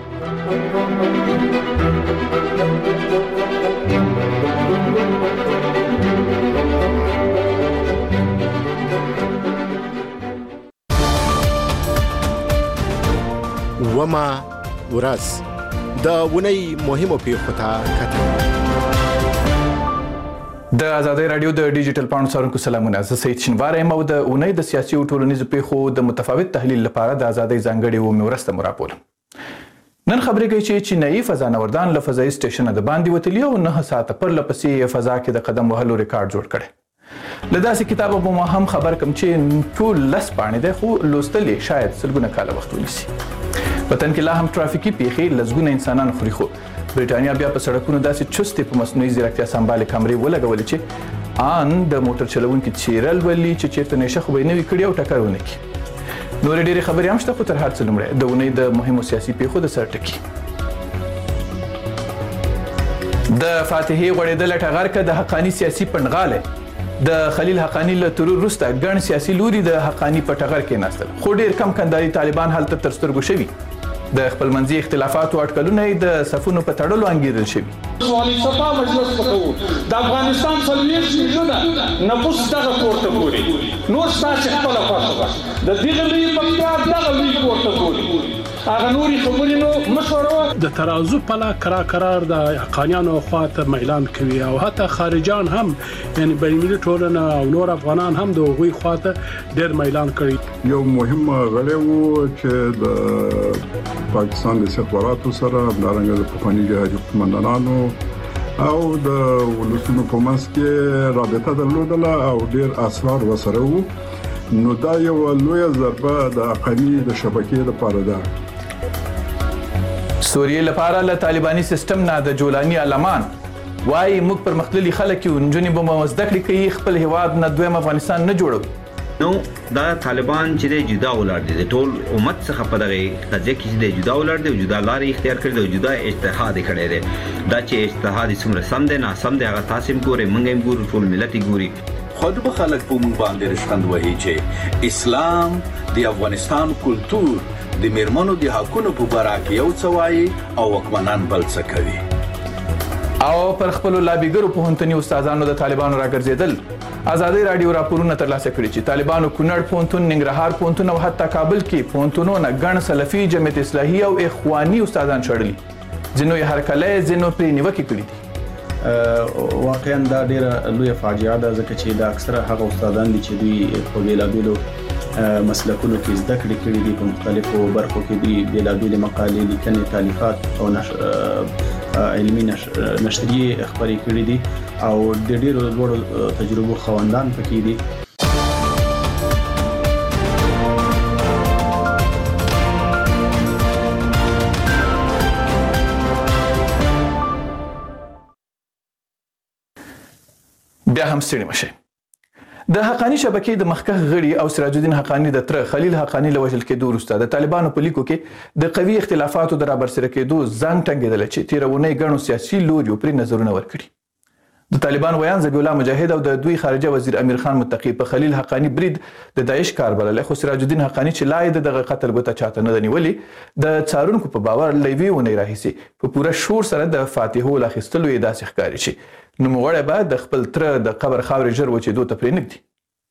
وما ورځ د ونی مهمو پیښو ته کتل. د آزادۍ رادیو د ډیجیټل پاڼو څارونکو سلامونه. زه سید شینوار یم او د اونۍ د سیاسي او ټولنیزو پیښو د متفاوت تحلیل لپاره د آزادۍ ځانګړي و مرسته مراپور. نن خبرې کوي چې چینایي فضانوردان له فضایي سټیشن د باندې وتلی او 9 ساعته پر لپسې فضا کې د قدم وهلو ریکارډ جوړ کړي. له داسې کتابه به ما هم خبر کم چې ټول لس پاڼې دی خو لوستل یې شاید سلګونه کاله وخت ونیسي. وطن کې لا هم ترافیکي پیښې لزګونه انسانان خوري، خو برېټانیا بیا په سړکونو داسې چستې په مصنوعي ځیرکتیا سمبالې کامرې ولګولې چې ان د موټر چلوونکي څیرل ولي چې چیرته نشه خو به یې نه وي کړي او ټکر ونه کړي. نورې ډېرې خبرې هم شته خو تر هر څه لومړی د اونۍ د مهمو سیاسي پیښو د سر ټکي. د فاتحې غوړېدل ټغر که د حقاني سیاسي پنډغالی د خلیل حقانی له ترور وروسته ګڼ سیاسي لوري د حقانی په ټغر کې ناستل، خو ډېر کم کنداري طالبان هلته تر سترګو شوي. د خپلمنځي اختلافاتو اټکلونه یې د صفونو په تړلو انګیرل شوي. والي صفا مجلس پکو د افغانستان 40 میلیونه نفوس دغه پورته ګوري، نور ستاسو خپل خوښه د دغه لوی پکتیا دغه لوی پورته ګوري. هغه نوري خبرې نو مشوره د ترازو په لا قرار د حقانیانو خواته میلان کوي او حتی خارجان هم یعنی بین‌المللي ټولنه او نور افغانان هم د هغوی خواته ډېر میلان کوي. یو مهم غړی وو چې د پاکستان د استخباراتو سره همدارنګه د پخواني جهادي قومندانانو او د ولسونو په منځ کې رابطه درلودله او ډېر اسرار وسره وو. نو دا یو لویه ضربه د حقاني د شبکې لپاره ده. سوریې لپاره له طالباني سیستم نه د جولاني علمان وایي موږ پرمختللي خلک یو، نجونې به مو زده کړې کوي، خپل هیواد نه دویم افغانستان نه جوړوي. نو دا طالبان چې د جدا ولر دي د ټول امت څخه په دغه قضیه کې د جدا ولر دي، جدا لارې اختیار کړې دي، جدا اجتهاد کړی دی. دا چې اجتهاد څومره سم دی نه سم دی هغه تاسو هم ګورئ، موږ هم ګورو، ټول ملت یې ګوري. خود به خلک په موږ باندې رښتند وایي چې اسلام د افغانستان کلتور د میرمنو د حقونو په باره کې یو څه وایي او واکمنان بل څه کوي. او پر خپل لابیګرو پوهنتوني استادانو د طالبانو راګرځیدل. آزادۍ رادیو راپورونه ترلاسه کړي چې طالبانو کونړ پوهنتون، ننګرهار پوهنتون او حتی کابل کې پوهنتونونه ګڼ سلفي، جمعیت اصلاحي او اخواني استادان شړلي. ځینو یې هرکلی، ځینو پرې نیوکې کړي دي. واقعا دا ډیره لویه فاجعه ده ځکه چې دا اکثره هغه استادان دي چې دوی په بیلابیلو مسلکونو کې زده کړې کړې دي، په مختلفو برخو کې دوی بیلابیلې مقالې، لیکنې، تالیفات او علمي نشریې خپرې کړې دي او د ډیرو لوړو تجربو خواندان پکې دي. بیا هم ستړي مشئ. د حقانی شبکې د مخکښ غړي او سراج الدین حقانی د تر خلیل حقانی له وژل کېدو وروسته د طالبانو په لیکو کې د قوي اختلافاتو د رابرسېره کېدو زنګ ټینګېدلی چې تېرونۍ ګڼو سیاسي لوریو پرې نظرونه ورکړي. د طالبان ویان ذبیح الله مجاهد او د دوی خارجه وزیر امیر خان متقی په خلیل حقانی برید د داعش کار بللی، خو سراج الدین حقانی چې لا یې دغه قتل ګوته چاته نه ده نیولې، د څارونکو په باور له یوې اونۍ راهیسې په پوره شور سره د فاتحو له اخیستلو یې داسې ښکاري چې نوموړی به د خپل تره د قبر خاورې ژر وچېدو ته پرې نږدي.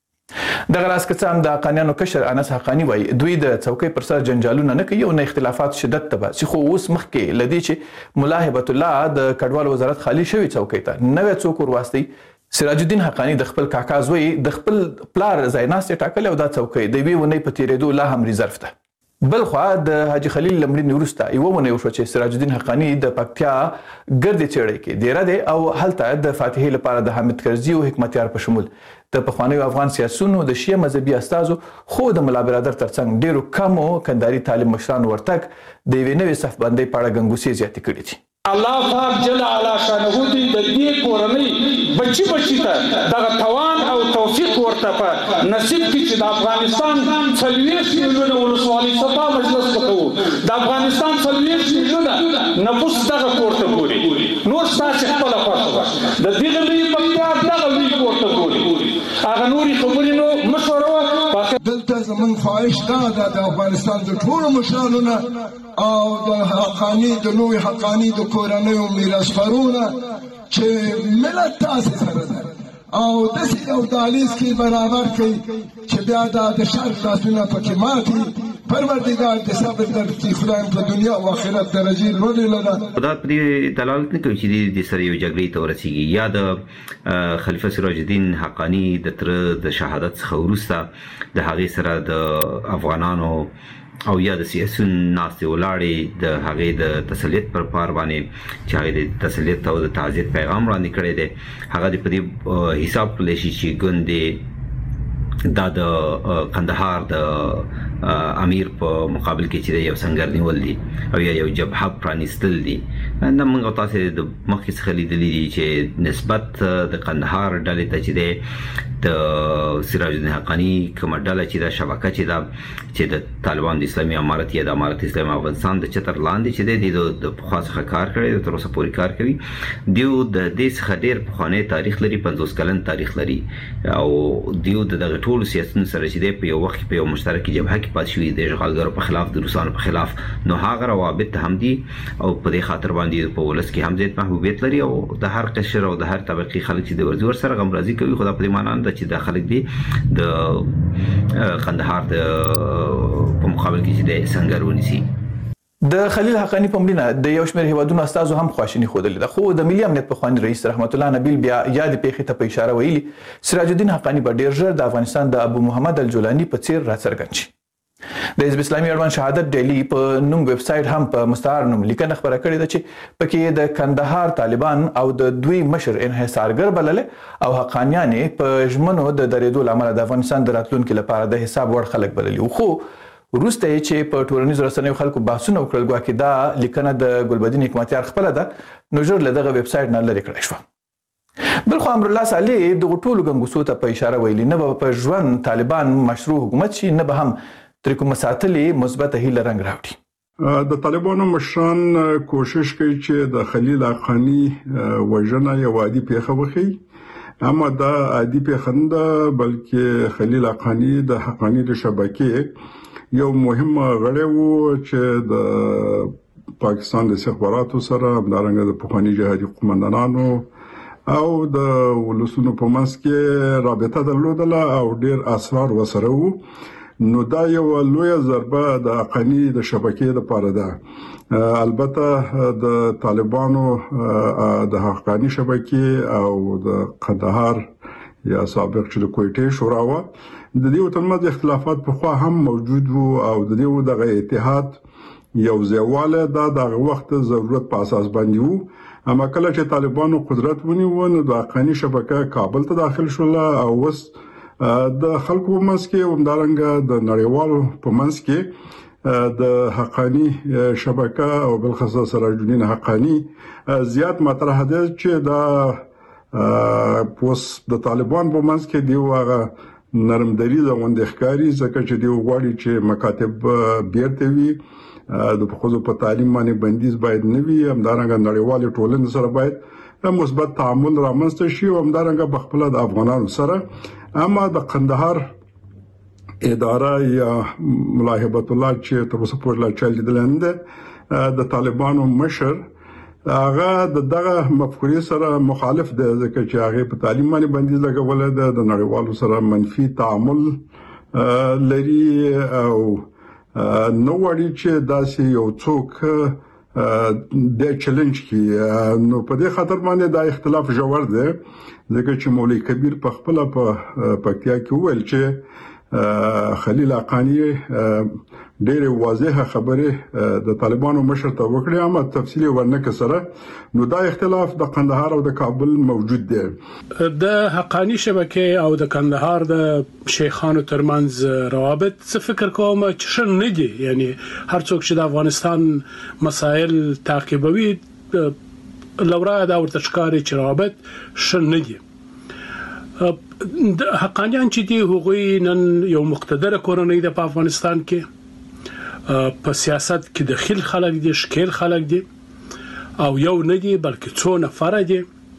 دغه راز که څه هم د حقانیانو کشر انس حقانی وایي دوی د څوکۍ پر سر جنجالونه نه کوي او نه اختلافات شدت ته باسي، خو اوس مخکې له دې چې ملا هبت الله د کډوال وزارت خالي شوي څوکۍ ته نوی څوک ورواستوي، سراج الدین حقانی د خپل کاکا زوی د خپل پلار ځایناستې ټاکلې او دا څوکۍ د یوې اونۍ په تېرېدو لا هم ریزرف ده. بل خوا د حاجي خلیل له مړینې وروسته یوه اونۍ وشوه چې سراج الدین حقانی د پکتیا ګردې څېړۍ کې دیره دی او هلته د فاتحې لپاره د حامد کرزي او حکمتیار په شمول د پخوانیو افغان سیاسونو د شیعه مذهبي استازو خو د ملا برادر ترڅنګ ډېرو کمو کندهاري طالب مشرانو ورتګ د یوې نوې صفبندۍ په اړه ګنګوسې زیاتې کړي دي. الله پاک جل اعلی شانه دې د دې کورنۍ بچي ته دغه توان او توفیق ورته په نصیب کړي چې د افغانستان 40 میلیونه ولسوالۍ سپا مجلس وکړو، د افغانستان 40 میلیونه نفوس دغه کورته ګوري، نور ستاسې خپله خوښه ده، د دغه لوی پکتیا دغه لوی کورته ګوري، هغه نورې خبرې نو مشوره دلته زموږ خواهش دا ده د افغانستان د ټولو مشرانو نه او د حقانی د لوی حقانی د کورنیو میراثپالونه چې ملت تاسې سره ده او داسې یو دهلیز کې برابر کړي چې بیا د شرق لاسونه پکې ماتي. پروردګار د صبر درکړي، خدای په دنیا او آخرت درجې لوړې لره. دا په دې دلالت نه کوي چې د سره یو جګړې ته ورسیږي یا د خلیفه سراج الدین حقانی د تر د شهادت څخه وروسته د هغې سره د افغانانو او یا د سیاسون ناستې ولاړې د هغې د تسلیت پر پار باندې چې هغې د تسلیت او د تعزیت پیغام وړاندې کړی دی، هغه د په دې حساب کړلی شي چې ګوندې دا د کندهار د امیر په مقابل کې چې یو سنگر نیول دي او یو جبهه پرانیستل دي. نو موږ تاسو د مخکې څخه لیدلي دي چې نسبت د کندهار ډلې ته چې دی د سراج الدین حقانی کومه ډله چې دا شبکه چې د طالبان د اسلامي امارت یا د امارت اسلامي افغانستان د چتر لاندې چې دی د پخوا څخه کار کړی، تر اوسه پورې کار کوي، دیو د دې څخه ډېر پخوانی تاریخ لري، 50 کلن تاریخ لري او دیو دغه ټولو سیاستونو سره چې دی په یو وخت کې په یو مشترکه جبهه کې پاتې شوي د اشغالګرو په خلاف، د روسانو په خلاف، نو هغه روابط هم دي او په دې خاطر باندې په ولس کې هم زیات محبوبیت لري او د هر قشر او د هر طبقې خلک چې د ورزور سره غمرازي کوي، خو دا په دې معنا نه ده چې د خلک دي د کندهار په مقابل کې چې د سنگر ونیسي. د خلیل حقانی په مړینه د یو شمېر هیوادونو استازو هم خواشیني ښودلې ده، خو د ملي امنیت پخواني رئیس رحمت الله نبیل بیا یادې پیښې ته په اشاره ویلي سراج الدین حقانی به ډېر ژر د افغانستان د ابو محمد الجولاني په څېر راڅرګند شي. د حزب اسلامي اړوند شهادت ډیلی په نوم ویب سایټ هم په مستعار نوم لیکنه خبره کړې ده چې پکې د کندهار طالبان او د دوی مشر انحصارګر بللې او حقانیانې په ژمنو د درېدو له امله د افغانستان د راتلونکي لپاره د حساب وړ خلک بللي، خو وروسته یې چې په ټولنیزو رسنیو خلکو بحثونه وکړل ګواکې دا لیکنه د ګلبدین حکمتیار خپله ده، نو ژر له دغه ویب سایټ نه لرې کړی شوه. بلخو امرالله صالح دغو ټولو ګنګوسو ته په اشاره ویلي نه به په ژوند طالبان مشروع حکومت شي، نه به هم ترې کومه ساتلې مثبته هیله رنګ راوړي. د طالبانو مشران کوشش کوي چې د خلیل حقانی وژنه یو عادي پیښه وښیي، اما دا عادي پیښه نه ده بلکې خلیل حقانی د حقانی د شبکې یو مهم غړی و چې د پاکستان د استخباراتو سره همدارنګه د پخواني جهادي قومندانانو او د ولسونو په منځ کې رابطه درلودله او ډېر اسرار وسره وو. نو دا یو لویه ضربه د حقانی د شبکې لپاره ده. البته د طالبانو د حقانی شبکې او د کندهار یا سابق چې د کویټې شورا و د دې ترمنځ اختلافات په خوا هم موجود وو او د دې دغه اتحاد یو ځایواله د وخت ضرورت په اساس باندې وو. اما کله چې طالبانو قدرت ونیو نو د حقانی شبکه کابل ته داخل شول او وس د خلکو په منځ کې همدارنګه د نړیوالو په منځ کې د حقانی شبکه او بلخصوص سراج الدین حقانی زیات مطرح ده چې دا پوس د طالبان په منځ کې دی واغه نرم دریځ غونډه ښکاری ځکه چې دی وغواړي چې مکاتب بیرته وي د خصوص په تعلیم باندې بندیز باید نه وي همدارنګه نړیوال ټولنې سره باید مثبت تعامل رامنځته شي او همدارنګه بخپل د افغانانو سره اما د قندهار اداره یا ملاحبت الله چې تر اوسه پورې لا چل دلنده د طالبانو مشر هغه دغه مفکورې سره مخالف دی ځکه چې هغه په تعلیم باندې بندیز لګول دی د نړیوالو سره منفي تعامل لري او نو وړي چې داسې یو څوک د چیلنج کې نو په دې خاطر باندې دا اختلاف جوړ دی ځکه چې مولوی کبیر په خپل په پکتیا کې ویل چې خلیل حقانی ډېر واضحه خبره د طالبانو مشر ته وکړه اما تفصیلی ورنکه سره نو دا اختلاف د قندهار او د کابل موجود دی د حقانی شبکه او د قندهار د شیخانو ترمنځ روابط څه فکر کوم چې شن نه دي یعنی هر څوک چې د افغانستان مسائل تعقیبوي لورا دا ورته ښکاري چې روابط شن نه دي حقانیان چې دی هغوی نن یو مقتدره کورنۍ د افغانستان کې په سیاست کې دخیل خلک دي شکل خلک دي او یو نه دي بلکې څو نفر دي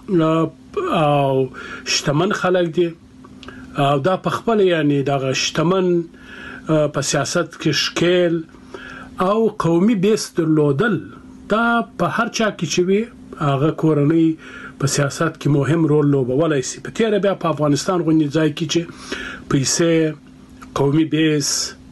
او شتمن خلک دي او دا په خپل یعنی دا شتمن په سیاست کې شکل او قومي بیس درلودل دا په هر چا کې چې وي هغه کورنۍ په سیاست کې مهم رول لوبولای شي په تیر بیا په افغانستان غونډه ځای کې چې پیسې قومي بیس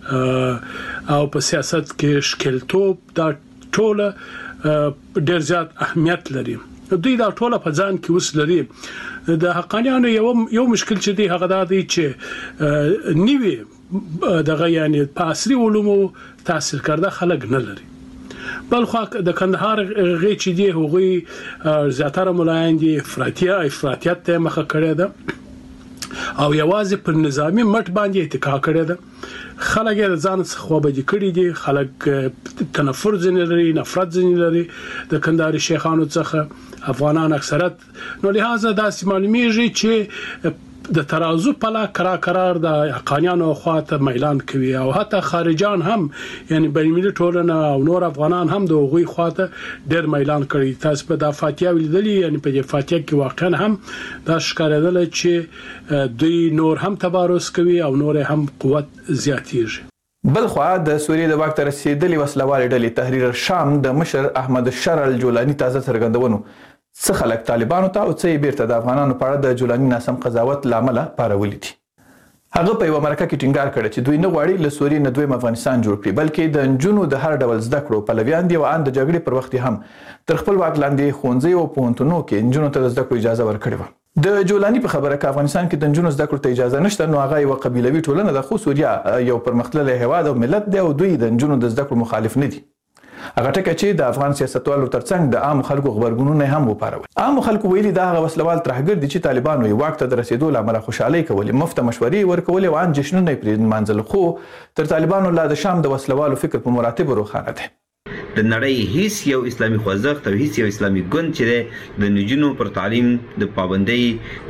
او په سیاست کې شکلتوب دا ټول ډېر زیات اهمیت لري دوی دا ټول په ځان کې وس لري د حقانیانو یو مشکل چې دی هغه دا دی چې نیوي دغه یعنی په عصري علومو تاثیر کرده خلک نه لري بلخو د کندهار غي چې دی هغوی زیاتره ملایان دي افراطیت ته مخه کړی ده او یوازې پر نظامی مټ باندې اتکا کړی ده خلک د ځان څخه خوابدي کړي دي خلک تنفر ځنې لري نفرت ځنې لري د کندهاري شیخانو څخه افغانان اکثرت نو لہذا داسې معلومیږي چې د ترازو په لا قرار د حقانیانو خواته میلان کوي او حتی خارجان هم یعنی بین‌المللي ټولنه او نور افغانان هم د غوي خواته ډېر میلان کړي تاسو په د فاتحه ولیدلی یعنی په د فاتحه کې واقعا هم دا ښکارېدل چې دوی نور هم تبارز کوي او نور هم قوت زیاتیږي بلخوا د سوریې د واک ته رسیدلې وسلوال ډلې تحریر شام د مشر احمد شرع الجولانی تازه څرګندونو څه خلک طالبانو ته او څه بیرته د افغانانو په اړه د جولانی ناسم قضاوت لامل پارولې دي هغه په یو مرکه کې ټینګار کړ چې دوی نه غواړي له سوریې نه دوی افغانستان جوړ کړي بلکې د انجونو د هر ډول زده کړو پلویان دي او ان د جګړې پر وخت هم تر خپل واک لاندې ښوونځي او پوهنتونونو کې انجونو ته زده کړو اجازه ورکړې و د جولانی په خبره کې افغانستان کې د انجونو زده کړو ته اجازه نشته نو هغه یو قبیلوي ټولنه د خو سوریا یو پرمختللی هیواد او ملت دی او دوی د انجونو د زده کړو مخالف نه دي هغه ټکه چې د افغان سیاستوالو ترڅنګ د عام خلکو خبرګونونه هم وپارول عام خلکو ویلي دا هغه وسلوال ترهګر دي چې طالبانو یې واک ته د رسیدو لامل خوشحالي کولې مفته مشورې ورکولې او ان جشنونه پرې منځل خو تر طالبانو لا د شام د وسلوالو فکر په مراتب روښانه ده د نړۍ هیڅ یو اسلامي خوځښت او هیڅ یو اسلامي ګوند چې د نجونو پر تعلیم د پابندۍ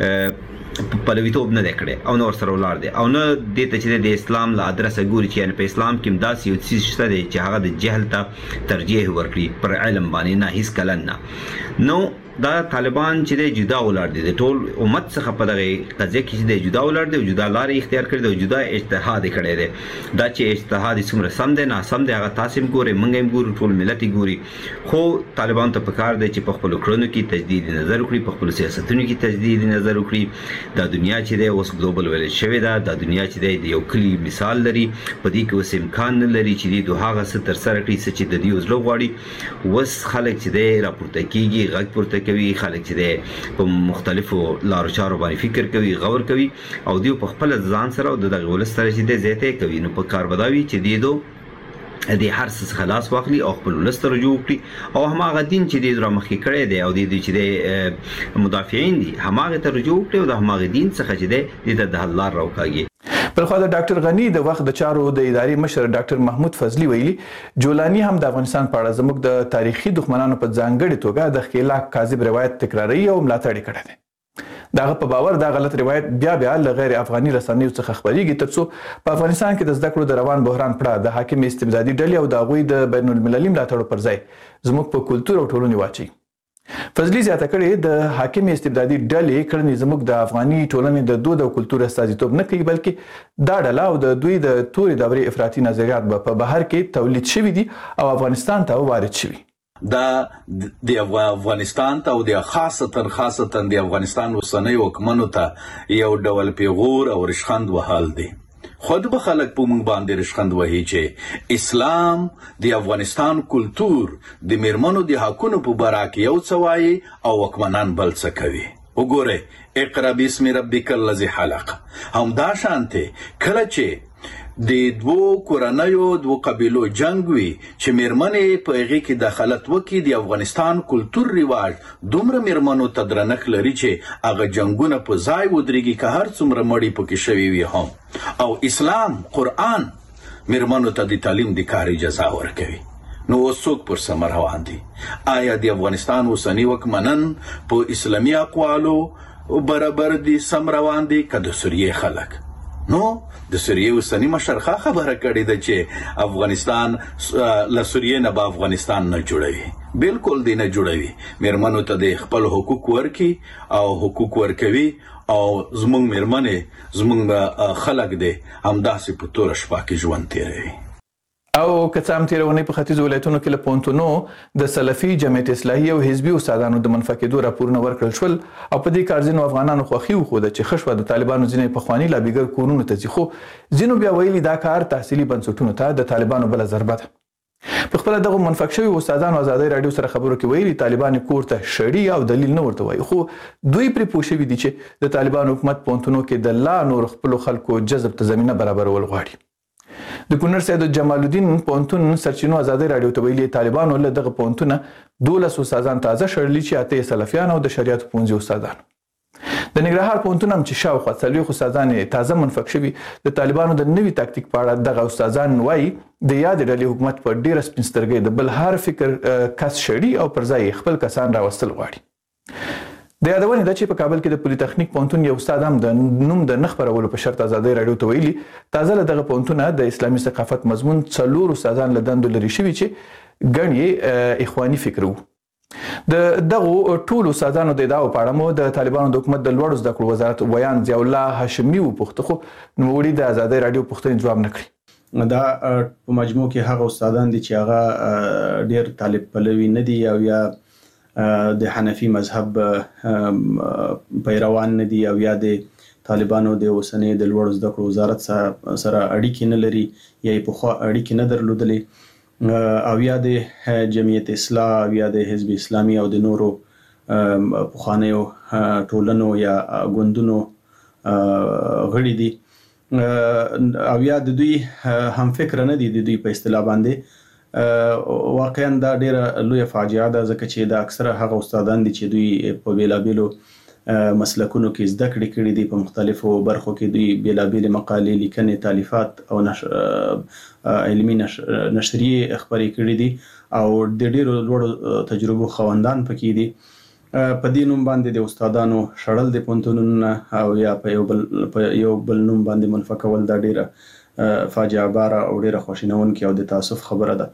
پلویتوب نه کړي او نور سره ولار دي او نه د ته چې د اسلام لا ادرسه ګوري چې په اسلام کې مداس یو څه شته چې هغه د جهل ته ترجیح ورکړي پر علم باندې نه هیڅ کله نه نو دا طالبان چې د جدا ولر دي د ټول امت څخه په دغه قضیه کې د جدا ولر دي جدا لار اختیار کړی د جدا اجتهاد کړی دی دا چې اجتهاد څومره سم دی نه سم دی هغه تاسو ګوري موږ هم ګورو ټول ملت ګوري خو طالبان ته پکار دی چې په خپل کړنو کې تجدید نظر وکړي په خپل سیاستونو کې تجدید نظر وکړي دا دنیا چې دی اوس ګلوبل ویل شوی دا د دنیا چې دی یو کلی مثال لري په دې کې اوس امکان نه لري چې د هغه څه تر سره کړي چې د دې وزلو غواړي وس خلک چې دی راپورته کیږي غږ پورته کوي خلک چې په مختلفو لارو چارو باندې فکر کوي غور کوي او دوی په خپل ځان سره او دغه ولستر چې د زیاته کوي نو په کار بداوي چې دیدو د هر څه خلاص واخلي او خپل ولستر جوړ کړي او هماغه دین چې د رامخې کړي دی او د چې د مدافعین دي هماغه ته رجوع کړي او د هماغه دین څخه چې د حل لار راوکاږي بلخو د ډاکټر غنی د وخت د چارو د اداري مشر ډاکټر محمود فضلی ویلي جولانی هم د افغانستان په اړه زموږ د تاریخي دښمنانو په ځانګړي توګه د خلاق کاذب روایت تکراري او ملاتړ کړی دی دغه په باور دا غلط روایت بیا له غیر افغاني رسنیو څخه خبريږي ترڅو په افغانستان کې د زده کړو د روان بحران پړه د حاکم استبدادي ډلې او د هغوی د بین المللي ملاتړو پر ځای زموږ په کلتور او ټولنې واچي. فضلي زیاته کړې د حاکم استبدادي ډلې کړنې زموږ د افغاني ټولنې د دود او کلتور استازیتوب نه کوي، بلکې دا ډله او د دوی د تورې دورې افراطي نظریات په بهر کې تولید شوي دي او افغانستان ته وارد شوي. دا د افغانستان ته او د خاصتا د افغانستان اوسنۍ حکومتونو ته یو ډول پیغور او رشخند وهل دي. خود به خلک په موږ باندې رشخند وهي چې اسلام د افغانستان کلتور د میرمنو د حقونو په باره کې یو څه وایي او حکمران بل څه کوي. وګوره اقرا بسم ربک الذی خلق همدا شانته کله چې د دوو کورنیو دوو قبیلو جنگ وي چې میرمنې په هغې کې دخالت وکړي د افغانستان کلتور رواج دومره میرمنو ته درنښت لري چې هغه جنګونه په ځای ودرېږي که هر څومره مړي پکې شوي وي هم. او اسلام قرآن میرمنو ته د تعلیم د کار اجازه ورکوي. نو اوس څوک پر سمه روان دي؟ آیا د افغانستان اوسني واکمنان په اسلامي اقوالو برابر دي سم روان دي که د سوریې خلک؟ نو د سوریې اوسني مشرخه خبره کړې ده چې افغانستان له سوریې نه به افغانستان نه جوړوي. بالکل دی نه جوړوي. میرمنو ته د خپل حقوق ورکي او حقوق ورکوي او زموږ میرمنې زموږ خلک دی همداسې په توره شپه کې ژوند تیروي. او که څه هم تېره اونۍ په ختیځو ولایتونو کې له پوهنتونو د سلفي جمعیت اصلاحي او حزبي استادانو د منفعه کېدو راپورونه ورکړل شول او په دې کار ځینو افغانانو خوښي وښوده چې ښه شوه د طالبانو ځینې پخواني لابیګر کورونو ته ځي، خو ځینو بیا ویلي دا کار تحصیلي بنسټونو ته د طالبانو بله ضربه ده. په خپله دغو منفعه شوي استادانو ازادۍ راډیو سره خبرو کې ویلي طالبان کور ته شړي او دلیل نه ورته وایي، خو دوی پرې پوه شوي دي چې د طالبانو حکومت پوهنتونو کې د لا نور خپلو خلکو جذب ته زمینه برابرول غواړي. د کونړ سید جمال الدین پوهنتون سرچینو ازادۍ راډیو ته ویلي طالبانو له دغه پوهنتونه 12 استادان تازه شړلي چې 8 سلفیان او د شریعت پوهنځي استادان. د ننګرهار پوهنتون هم چې شاوخوا 40 استادان تازه منفق شوي د طالبانو د نوي تاکتیک په اړه دغه استادان وایي د یاد ډلې حکومت په ډیره سپین سترګۍ د بل هر فکر کس شړي او پر ځای خپل کسان راوستل غواړي. د یادونې ده چې په کابل کې د پولي تخنیک پوهنتون یو استاد هم د نوم د نه خپرولو په شرط ازادۍ راډیو ته ویلي تازه له دغه پوهنتونه د اسلامي ثقافت مضمون 4 استادان له دندو لرې شوي چې ګڼ یې اخواني فکر وو. د دغو ټولو استادانو د ادعاو په اړه مو د طالبانو د حکومت د لوړو زده کړو وزارت ویان ضیاء الله هاشمي وپوښته، خو نوموړي د ازادۍ راډیو پوښتنې جواب نه کړي. دا په مجموع کې هغه استادان دي چې هغه ډېر طالب پلوي نه دي او یا د حنفي مذهب پیروان نه دي او یا د طالبانو د اوسنۍ د لوړو زده کړو وزارت سره اړیکې نه لري یا یې پخوا اړیکې نه درلودلې او یا د جمعیت اصلاح او یا د حزب اسلامي او د نورو پخوانیو ټولنو یا ګوندونو غړي دي او یا د دوی هم فکر نه دي د دوی په اصطلاح باندې. واقعا دا ډیره لویه فاجعه ده ځکه چې دا اکثره هغه استادان دي چې دوی په بیلابیلو مسلکونو کې زده کړې کړې دي، په مختلفو برخو کې دوی بیلابیلې مقالې لیکنې تالیفات او علمي نشریې خپرې کړې دي او د ډیرو لوړو تجربو خاوندان پکې دي. په دې نوم باندې د استادانو شړل د پوهنتونونو او یا په یو بل نوم باندې منفعه کول دا ډیره فاجعه باره او ډیره خواشینونکې او د تاسف خبره ده.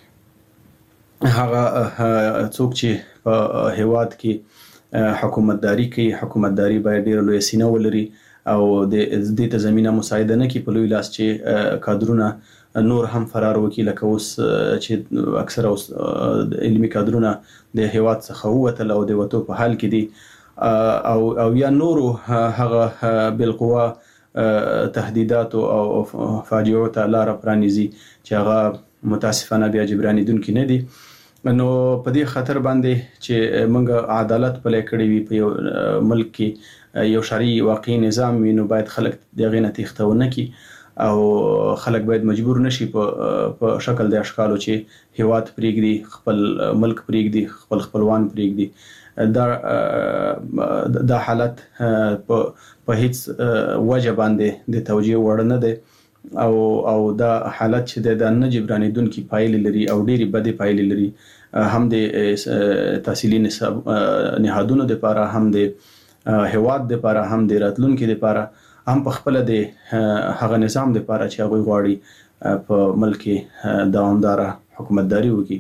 هغه څوک چې په هیواد کې حکومتداري کوي، حکومتداري باید ډیره لویه سینه ولري او د دې ته زمینه مساعده نه کړي په لوی لاس چې کادرونه نور هم فرار وکړي، لکه اوس چې اکثره علمي کادرونه د هیواد څخه ووتل او د وتو په حال کې دي او یا نورو هغه بالقوه تهدیدات او فاجعو ته لاره پرانیزي چې هغه متاسفانه بیا جبرانیدونکي نه دي. نو په دې خطر باندې چې موږ عدالت پلی کړی وي په یو ملک کې یو شرعي واقعي نظام وي، نو باید خلک د هغې نه تېښته ونه کړي او خلک باید مجبور نشي په شکل د اشکالو چې هیواد پرېږدي، خپل ملک پرېږدي، خپل خپلوان پرېږدي. دا حالت په هیڅ وجه باندې د توجیه وړ نه دی او دا حالت چې د نه جبرانیدونکي پایلې لري او ډېرې بدې پایلې لري، هم د تحصیلي نهادونو دپاره، هم د هواد لپاره هم د راتلونکي لپاره هم په خپل د هغه نظام لپاره چې هغه غواړي په ملک دوامدار حکومتداري وکړي.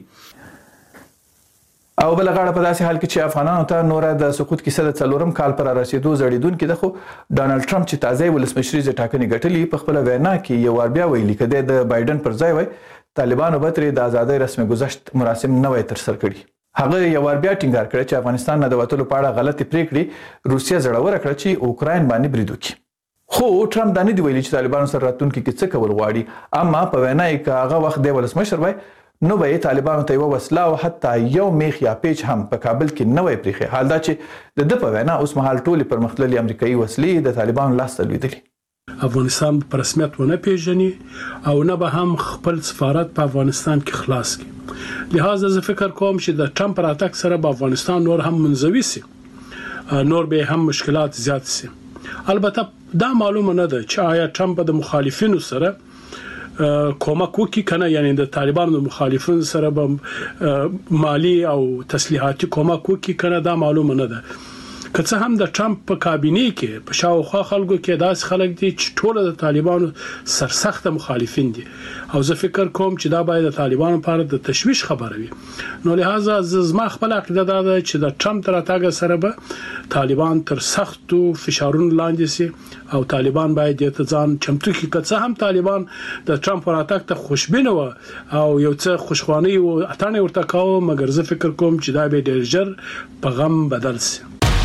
او بل غاړه په داسې حال کې چې افغانانو ته نور د سقوط کیسه د 4 کال پر رسیدو زړیدونکې ده، خو ډانلډ ټرمپ چې تازه ولسمشریزه ټاکنې ګټلې په خپل وینا کې یو ور بیا ویلي کده د بایدن پر ځای وای طالبانو به تر د ازادۍ رسمي گذشت مراسم نه وای تر سر کړي. هغه یو ور بیا ټینګار کړ چې افغانستان نه د وټلو په اړه غلطي پریکړې روسیا زړور کړ چې اوکراین باندې برید وکړي. خو ټرمپ دا نه دی ویلي چې طالبانو سره راتلونکي کې څه کول غواړي، اما په وینا یې که هغه وخت د ولسمشر وای نو به طالبانو ته یو وسله او حتی یو میخ یا پیچ هم په کابل کې نه وای پریخي. حال دا چې د په وینا اوس مهال ټولې پرمختللي امریکایي وسلې د طالبانو لاس ته لوېدلي. افغانستان په رسمیت ونه پیژني او نه به هم خپل سفارت په افغانستان کې خلاص کړي. لہذا زه فکر کوم چې د ټرمپ راتګ سره به افغانستان نور هم منزوي سي، نور به هم مشکلات زیات سي. البته دا معلومه نه ده چې آیا ټرمپ د مخالفینو سره کومک وکړي کنه، یعنی د طالبانو مخالفین سره به مالی او تسلیحاتي کومک وکړي کنه، دا معلومه نه ده. که څه هم د ټرمپ په کابینه کې په شاوخوا خلکو کې داسې خلک دي چې ټول د طالبانو سرسخت مخالفین دي، او زه فکر کوم چې دا باید د طالبانو لپاره د تشویش خبره وي. نو لہذا زما خپل عقیده دا ده چې د ټرمپ تر راتګ سره به طالبان تر سختو فشارونو لاندې سي او طالبان باید د ځان چمتو کړي. که څه هم طالبان د ټرمپ راتګ ته خوشبینه و او یو څه خوشخوانی او اتانه ورته کاوه، مګر زه فکر کوم چې دا به ډېر ژر په غم بدل سي.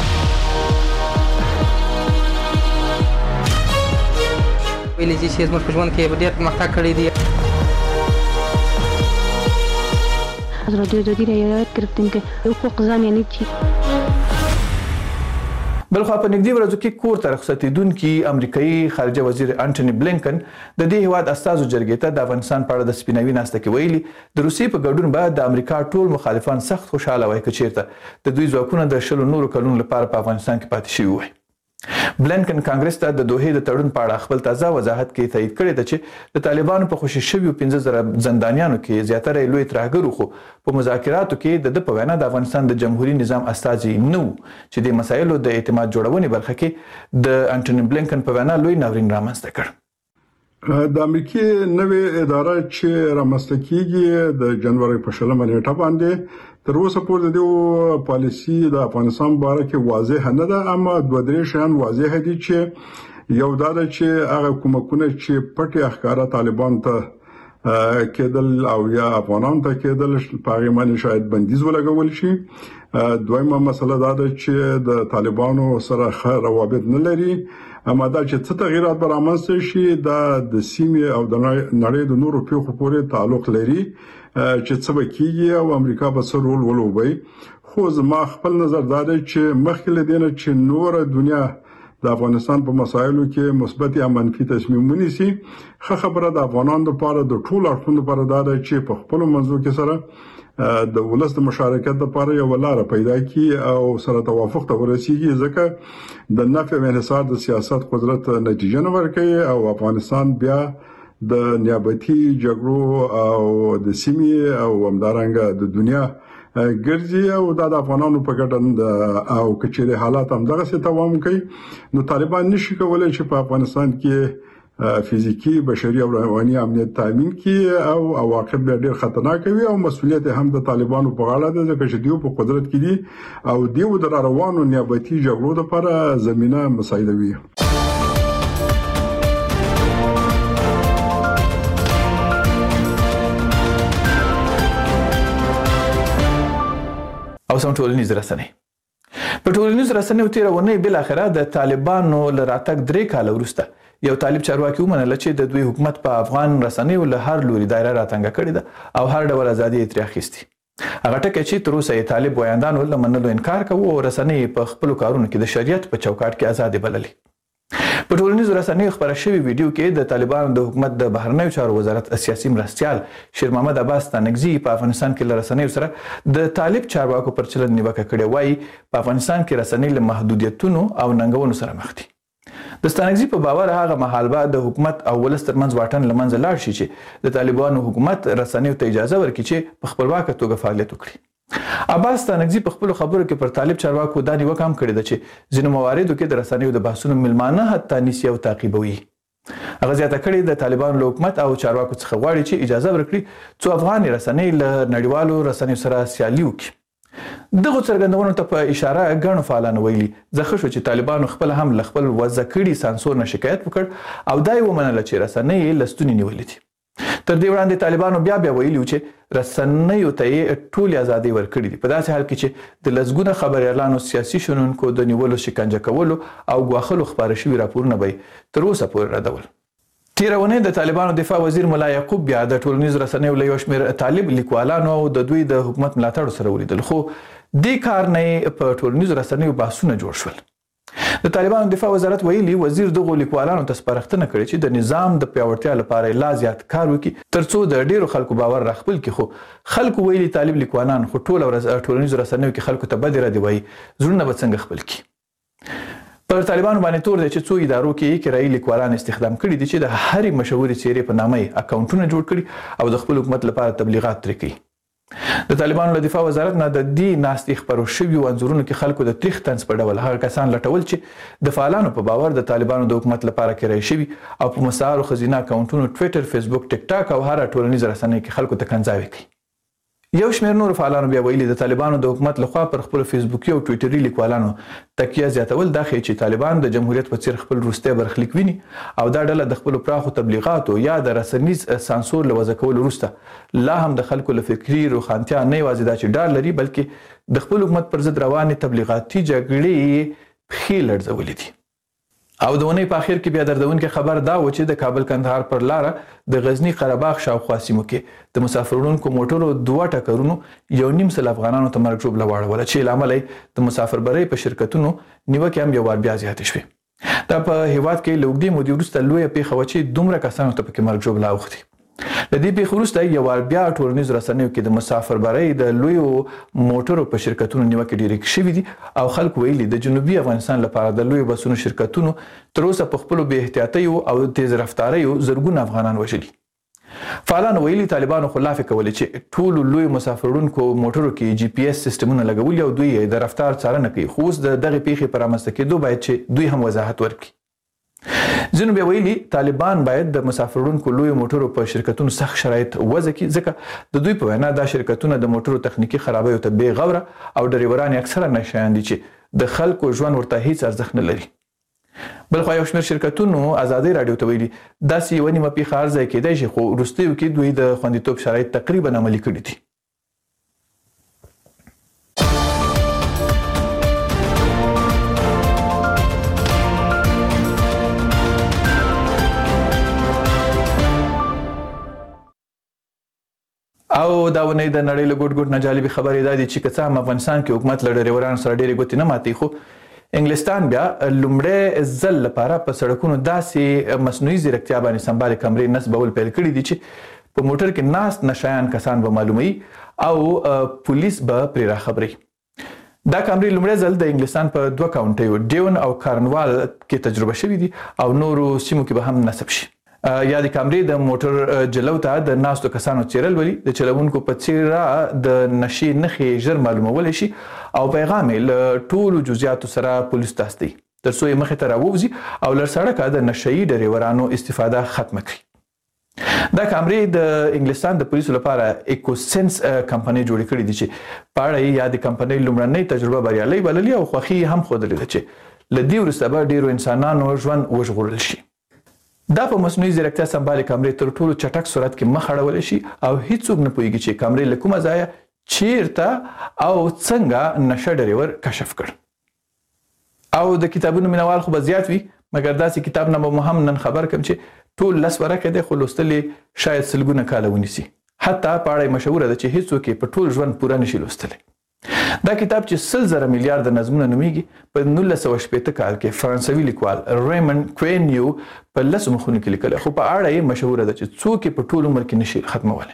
ویلي چې زموږ په ژوند کې ډېر پرمختګ کړی دی. ازادي رعایت گرفتیم که حقوق زن یعنی چی؟ بلخوا په نږدې ورځو کې کور ته رخصتېدونکي امریکایي خارجه وزیر انټونی بلینکن د دې هیواد استازو جرګې ته د افغانستان په اړه د سپیناوي ناسته کې ویلي د روسیې په ګډون به د امریکا ټول مخالفان سخت خوشاله وای که چیرته د دوی ځواکونه د 20 نورو کلونو لپاره په افغانستان کې پاتې شوي وای. بلینکن کانګرس ته د دوحې د تړون په اړه خپل تازه وضاحت کې تایید کړی دی چې د طالبانو په خوشي شویو 15,000 زندانیانو کې زیاتره لوی ترهګرو، خو په مذاکراتو کې د په وینا د افغانستان د جمهوریت نظام استازي نو چې د مسایلو د اعتماد جوړونې برخه کې د انټونی بلینکن په وینا لوی ناورین رامنځته کړ. د امریکای نوې اداره چې رامنځته کیږي د جنوري په 16 نیټه باندې تر اوسه پورې د پالیسی د افغانستان باره کې واضح نه ده، اما دوه درې شیان واضح دي چې یو دا ده چې هغه کومکونه چې پټي اخکارا طالبان ته کېدل او یا افغانان ته کېدل په هغه باندې شاید بندیز ولګول شي. دویمه مسله دا ده چې د طالبانو سره ښه روابط نه لري، اما دا چې څه تغیرات به رامنځته شي دا د سیمې او د نړۍ د نورو پیښو پورې تعلق لري چې څه به کیږي او امریکا به څه رول ولوبي. خو زما خپل نظر دا دی چې مخکې له دې نه چې نور دنیا د افغانستان په مسایلو کې مثبت یا منفي تصمیم ونیسي، ښه خبره د افغانانو لپاره د ټولو اړخونو لپاره دا دی چې په خپل منځو کې سره د ولس د مشارکت لپاره یو لار پیدا کړي او سره توافق ته ورسیږي، ځکه د نفع او انحصار د سیاست قدرت نتیجه نه ورکوي او افغانستان بیا د نیابتي جګړو او د سیمې او همدارنګه د دنیا ګرځي او د افغانانو په ګټه او کچېره حالات هم دغه څه دوام کوي. نو طالبان نشي کولای چې په افغانستان کې فزیکی بشري او رواني امنیت تامین کړي او عواقب ډېر خطرناک وي او مسؤلیت هم د طالبانو په غاړه ده، ځکه چې دوی په قدرت کې دي او دوی د روانو نیابتي جګړو لپاره زمينه مساعدوي. او سم ټولنیز رسنۍ په ټولنیز رسنیو تیرونه بل اخره د طالبانو لراتک 3 کال وروسته یو طالب چارواکي ومنل چې د دوی حکومت په افغان رسنیو له هر لوري دایره راتنګ کړی ده او هر ډول ازادي تر اخیستي. هغه ټکه چې تر اوسه طالب وایندانو له منلو انکار کوي او رسنۍ په خپل کارونو کې د شریعت په چوکاټ کې آزاد بللي. په ټولنیزو رسنیو خبره شوی ویډیو کې د طالبانو د حکومت د بهرنیو چارو وزارت سیاسي مرستيال شیر محمد عباس تانګزي په افغانستان کې له رسنیو سره د طالب چارواکو پر چلند نیوکه کړې وایي په افغانستان کې رسنۍ له محدودیتونو او ننګونو سره مخ دي. د ستانکزي په باور هغه مهالبه د حکومت او ولس ترمنځ واټن لمنځه لاړ شي چې د طالبانو حکومت رسنیو ته اجازه ورکړي چې په خپلواکه توګه فعالیت وکړي. عباس ستانکزي په خپل خبرو کې پر طالب چارواکو دا نیوکه هم کړې ده چې ځینو مواردو کې د رسنیو د بحثونو ملمانه حتی نیسي او تعقیبوي. هغه زیاته کړې د طالبانو له حکومت او چارواکو څخه غواړي چې اجازه ورکړي څو افغان رسنۍ له نړیوالو رسنیو سره سیالي وکړي. دغه څرګندونو ته په اشاره غنو فعالانو ویلي ځکه شو چې طالبانو خپل هم ل خپل وضع کړي سانسور نه شکایت وکړ او دای ومنله چې رسنۍ لستونی نیولې دي. تر دې وړاندې طالبانو بیا ویلي چې رسنیو ته ټول ازادي ورکړي دي په داسې حال کې چې د لزګونه خبريالانو سیاسي شنونکو د نیولو شکنجه کولو او غواخلو خبره شوی راپورونه به تر اوسه پورې ردول. تیرونه د طالبانو دفاع وزیر مولا یعقوب بیا د ټولنیز رسنیو له یو شمېر طالب لیکوالانو او د دوی د حکومت ملاتړ سره ولیدل خو دې کار نه په ټولنیز رسنیو بحثونه جوړ شول. د طالبانو دفاع وزارت ویلي وزیر دغه لیکوالانو ته سپارښتنه کړې چې د نظام د پیاوړتیا لپاره لا زیات کار وکړي ترڅو د ډیرو خلکو باور راخپل کړي خو خلکو ویلي طالب لیکوالان خو ټولنیز رسنیو کې خلکو ته بد ردی وایي زړونه به څنګه خپل کړي. پر طالبانو باندې تور دي چې څو ادارو کې کرایي لیکوالان استخدام کړي دي چې د هرې مشهوري څیرې په نامه اکاونټونه جوړ کړي او د خپل حکومت لپاره تبلیغات ترې کوي. د طالبانو له دفاع وزارت نه د دې ناستې خبرو شوي انځورونو کې خلکو د تاریخ طنز په ډول هغه کسان لټول چې د فعالانو په باور د طالبانو د حکومت لپاره کرایي شوي او په مسار خزینه اکاونټونو ټویټر فیسبوک ټیک ټاک او هر ټولنیز رسنۍ کې خلکو ته کنځاوي کوي. یو شمېر نور فعالانو بیا ویلي د طالبانو د حکومت لخوا پر خپل فیسبوکي او ټویټري لیکوالانو تکیه زیاتول دا ښیي چې طالبان د جمهوریت په څیر خپل وروستی برخلیک ویني او دا ډله د خپلو پراخو تبلیغاتو یا د رسنیز سانسور له وضع کولو وروسته لا هم د خلکو له فکري روښانتیا نه یوازې دا چې ډار لري بلکې د خپل حکومت پر ضد روانې تبلیغاتي جګړې پښې لړزولې دي. او د ونې په اخر کې بیا دردونکې خبر دا و چې د کابل کندهار پر لاره د غزنی قرهباغ شاوخوا سیمو کې د مسافروړونکو موټرو 2 ټکرونو 1.5 افغانانو ته مرګ ژوبله واړوله چې لامل د مسافربرۍ په شرکتونو نیوکې هم یو وار بیا زیاتې شوې. دا په هیواد کې له اوږدې مودې وروسته لویه پیښه وه چې دومره کسانو ته پکې مرګ ژوبله اوښتې. له دې پیښې وروسته یو وار بیا ټولنیز رسنیو کې د مسافربرۍ د لویو موټرو په شرکتونو نیوکې ډېرې شوي دي او خلکو ویلي د جنوبي افغانستان لپاره د لویو بسونو شرکتونو تر اوسه په خپلو بې احتیاطیو او تیز رفتاریو زرګونه افغانان وژلي. فعالانو ویلي طالبانو خو لافې کولې چې ټولو لویو مسافروړونکو موټرو کې جی پی ایس سیستمونه لګولي او دوی د رفتار څارنه کوي خو اوس د دغې پیښې په رامنځته کېدو باید چې دوی هم وضاحت ورکړي. ځینو بیا ویلي طالبان باید د مسافروړونکو لویو موټرو په شرکتونو سخت شرایط وضع کړي ځکه د دوی په وینا دا شرکتونه د موټرو تخنیکي خرابیو ته بې غوره او ډریوران یې اکثره نشیان دي چې د خلکو ژوند ورته هیڅ ارزښت نه لري. بلخو یو شمېر شرکتونو ازادي راډیو ته ویلي داسې یوه نیمه پیښه ارزی کېدای شي خو وروستیو کې دوی د خوندیتوب شرایط تقریبا عملي کړي دي. او دا ونې د نړۍ له ګوټ ګوټ نه جالبي خبرې دا دي چې که څه هم افغانستان کې حکومت له ډریورانو سره ډېرې ګوتې نه ماتوي خو انګلستان بیا لومړی ځل لپاره په سړکونو داسې مصنوعي ځیرکتیا باندې سمبالې کمرې نصبول پیل کړي دي چې په موټر کې ناست نشایان کسان به معلوموي او پولیس به پرې راخبروي. دا کمرې لومړی ځل د انګلستان په 2 کاونټیو ډیون او کارنوال کې تجربه شوي دي او نورو سیمو کې به هم نصب شي. یا د کمرې د موټر جلو ته د ناستو کسانو څیرل ولي د چلوونکو په څیره د نشي نښې ژر معلومولی شي او پیغام یې له ټولو جزئیاتو سره پولیسو ته استوي ترڅو یې مخې ته راووځي او له سړکه د نشهیي ډریورانو استفاده ختمه کړي. دا کمرې د انګلستان د پولیسو لپاره ایکوسنس کمپنۍ جوړې کړې دي چې په اړه یې یا د کمپنۍ لومړنۍ تجربه بریالۍ بللې او خوښي هم ښودلې ده چې له دې وروسته به ډېرو انسانانو ژوند وژغورل شي. دا په مصنوعي ځیرکتیا سمبالې کمرې تر ټولو چټک سرعت کې مخ اړولی شي او هیڅوک نه پوهیږي چې کمرې له کومه ځایه چیرته او څنګه نشه ډریور کشف کړ. او د کتابونو مینوال خو به زیات وي مګر داسې کتاب نه به هم نن خبر کړم چې ټول 10 ورقې دی خو لوستل یې شاید سلګونه کاله ونیسي. حتی په اړه یې مشهوره ده چې هیڅوک یې په ټول ژوند پوره نشي لوستلی. دا کتاب چې 100 میلیارډ نظمونه نومیږي په 1980 کال کې فرانسوي لیکوال ریمن کوینیو په 10 مخونو کې لیکلی خو په اړه یې مشهوره ده چې څوک یې په ټول عمر کې نشي ختمولی.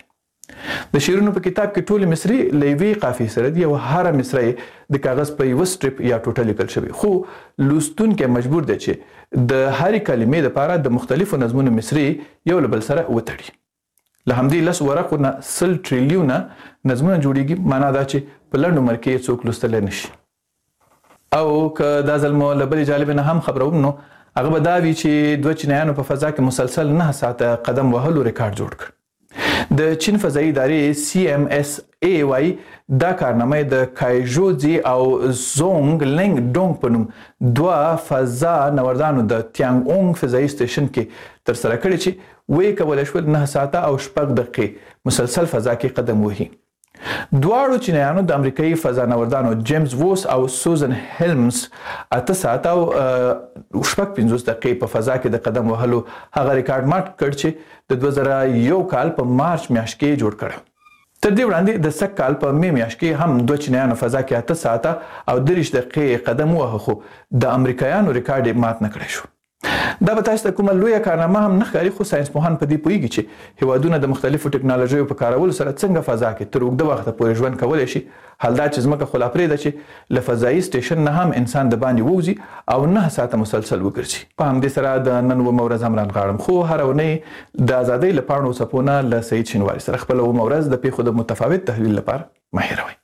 د شعرونو په کتاب کې ټول مصري لوي قافیه سره دی او هر مصري د کاغذ په یو سټریپ یا ټوټه لیکل شوی خو لوستونکو مجبور دی چې د هر کلمې لپاره د مختلفو نظمونو مصري یو له بل سره وتړي. له همدې لس ورقونه 100 ټریلیونه نظمونه جوړیږي. معنا دا چې په لنډ عمر کې څوک لوستل نشي. او که دا ځل مو له بلې جالب نه هم خبروم نو هغه به دا وي چې دوه چینایانو په فضا کې مسلسل 9 ساعته قدم وهلو ریکارډ جوړ کړ. د چین فضایي ادارې CMSA وايي دا کارنامه د کایژوزي او زونګ لنګ ډونګ په نوم دوه فضا نوردانو د تیانګ اونګ فضایي سټیشن کې تر سره کړي چې وی کولای شول 9 ساعته او 6 دقیقې مسلسل فضا کې قدم وهي. دواړو چینایانو د امریکایي فضا نوردانو جیمز ووس او سوزن هیلمز 8 ساعته او 55 دقیقې په فضا کې د قدم وهلو هغه ریکارډ مات کړ چې د 2001 کال په مارچ میاشت کې جوړ کړ. تر دې وړاندې د سږ کال په می میاشت کې هم دوه چینایانو فضا کې 8 ساعته او 30 دقیقې قدم وهه خو د امریکایانو ریکارډ مات نه کړی شو. دا به تاسو ته کومه لویه کارنامه هم نه ښکاري خو ساينس پوهان په دې پوهیږي چې هیوادونه د مختلفو ټکنالوژیو په کارولو سره څنګه فضا کې تر اوږده وخته پورې ژوند کولی شي. حال دا چې ځمکه خو لا پرېږده چې له فضایي سټیشن نه هم انسان د باندې ووځي او 9 ساعته مسلسل وګرځي. په همدې سره د نن اومه ورځ هم رانغاړم خو هره اونۍ د ازادۍ له پاڼو څپونه له سعید شینواري سره خپله اومه ورځ د پیښو د متفاوت تحلیل لپاره مه هېروئ.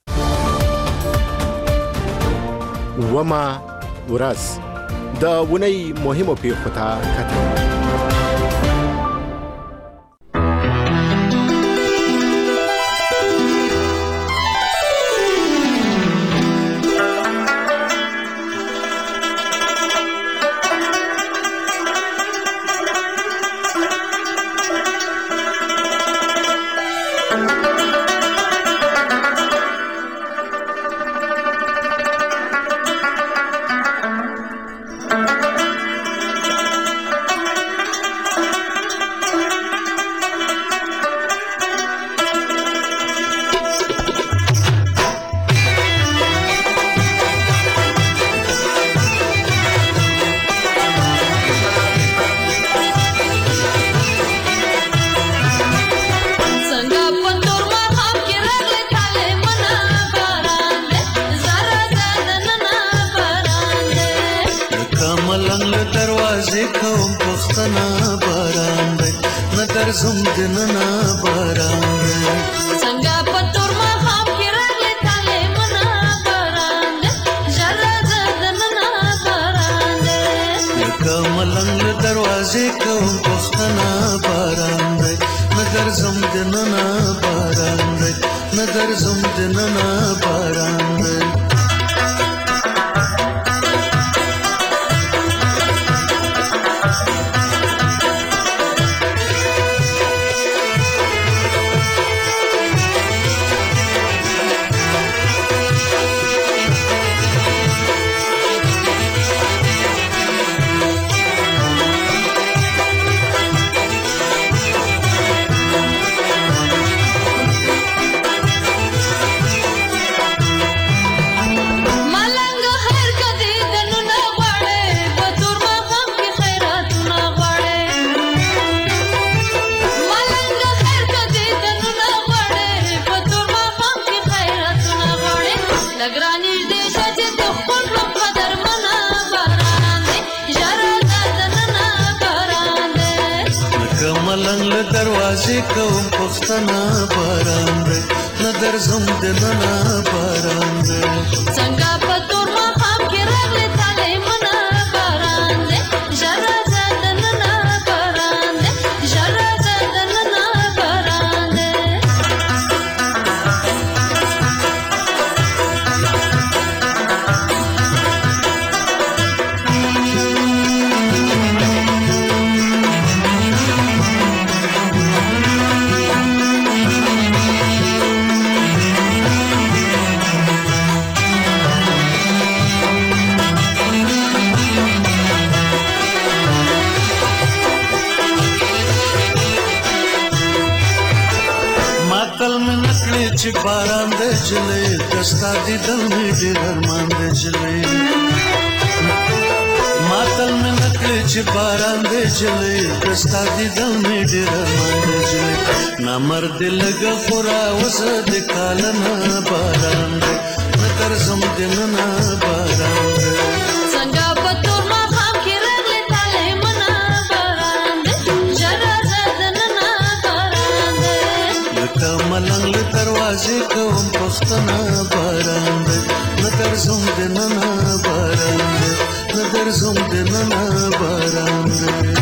اومه ورځ د ونې مهمو پیښو ته کتل. ماتل میں نکلے چې باران دې چلې پستا دې دل مې ډېر ارمان دې نامرد لګ خورا وسه دې کالنا باران دې نتر زم دې نه باران دې څنګه پتو ما خام کې رغلې تلې منا باران دې جرا زدن نه باران دې لکه ملنګ له دروازې کوم پښتنه باران دې نتر زم دې نه باران دې نظر زم دې نه باران دې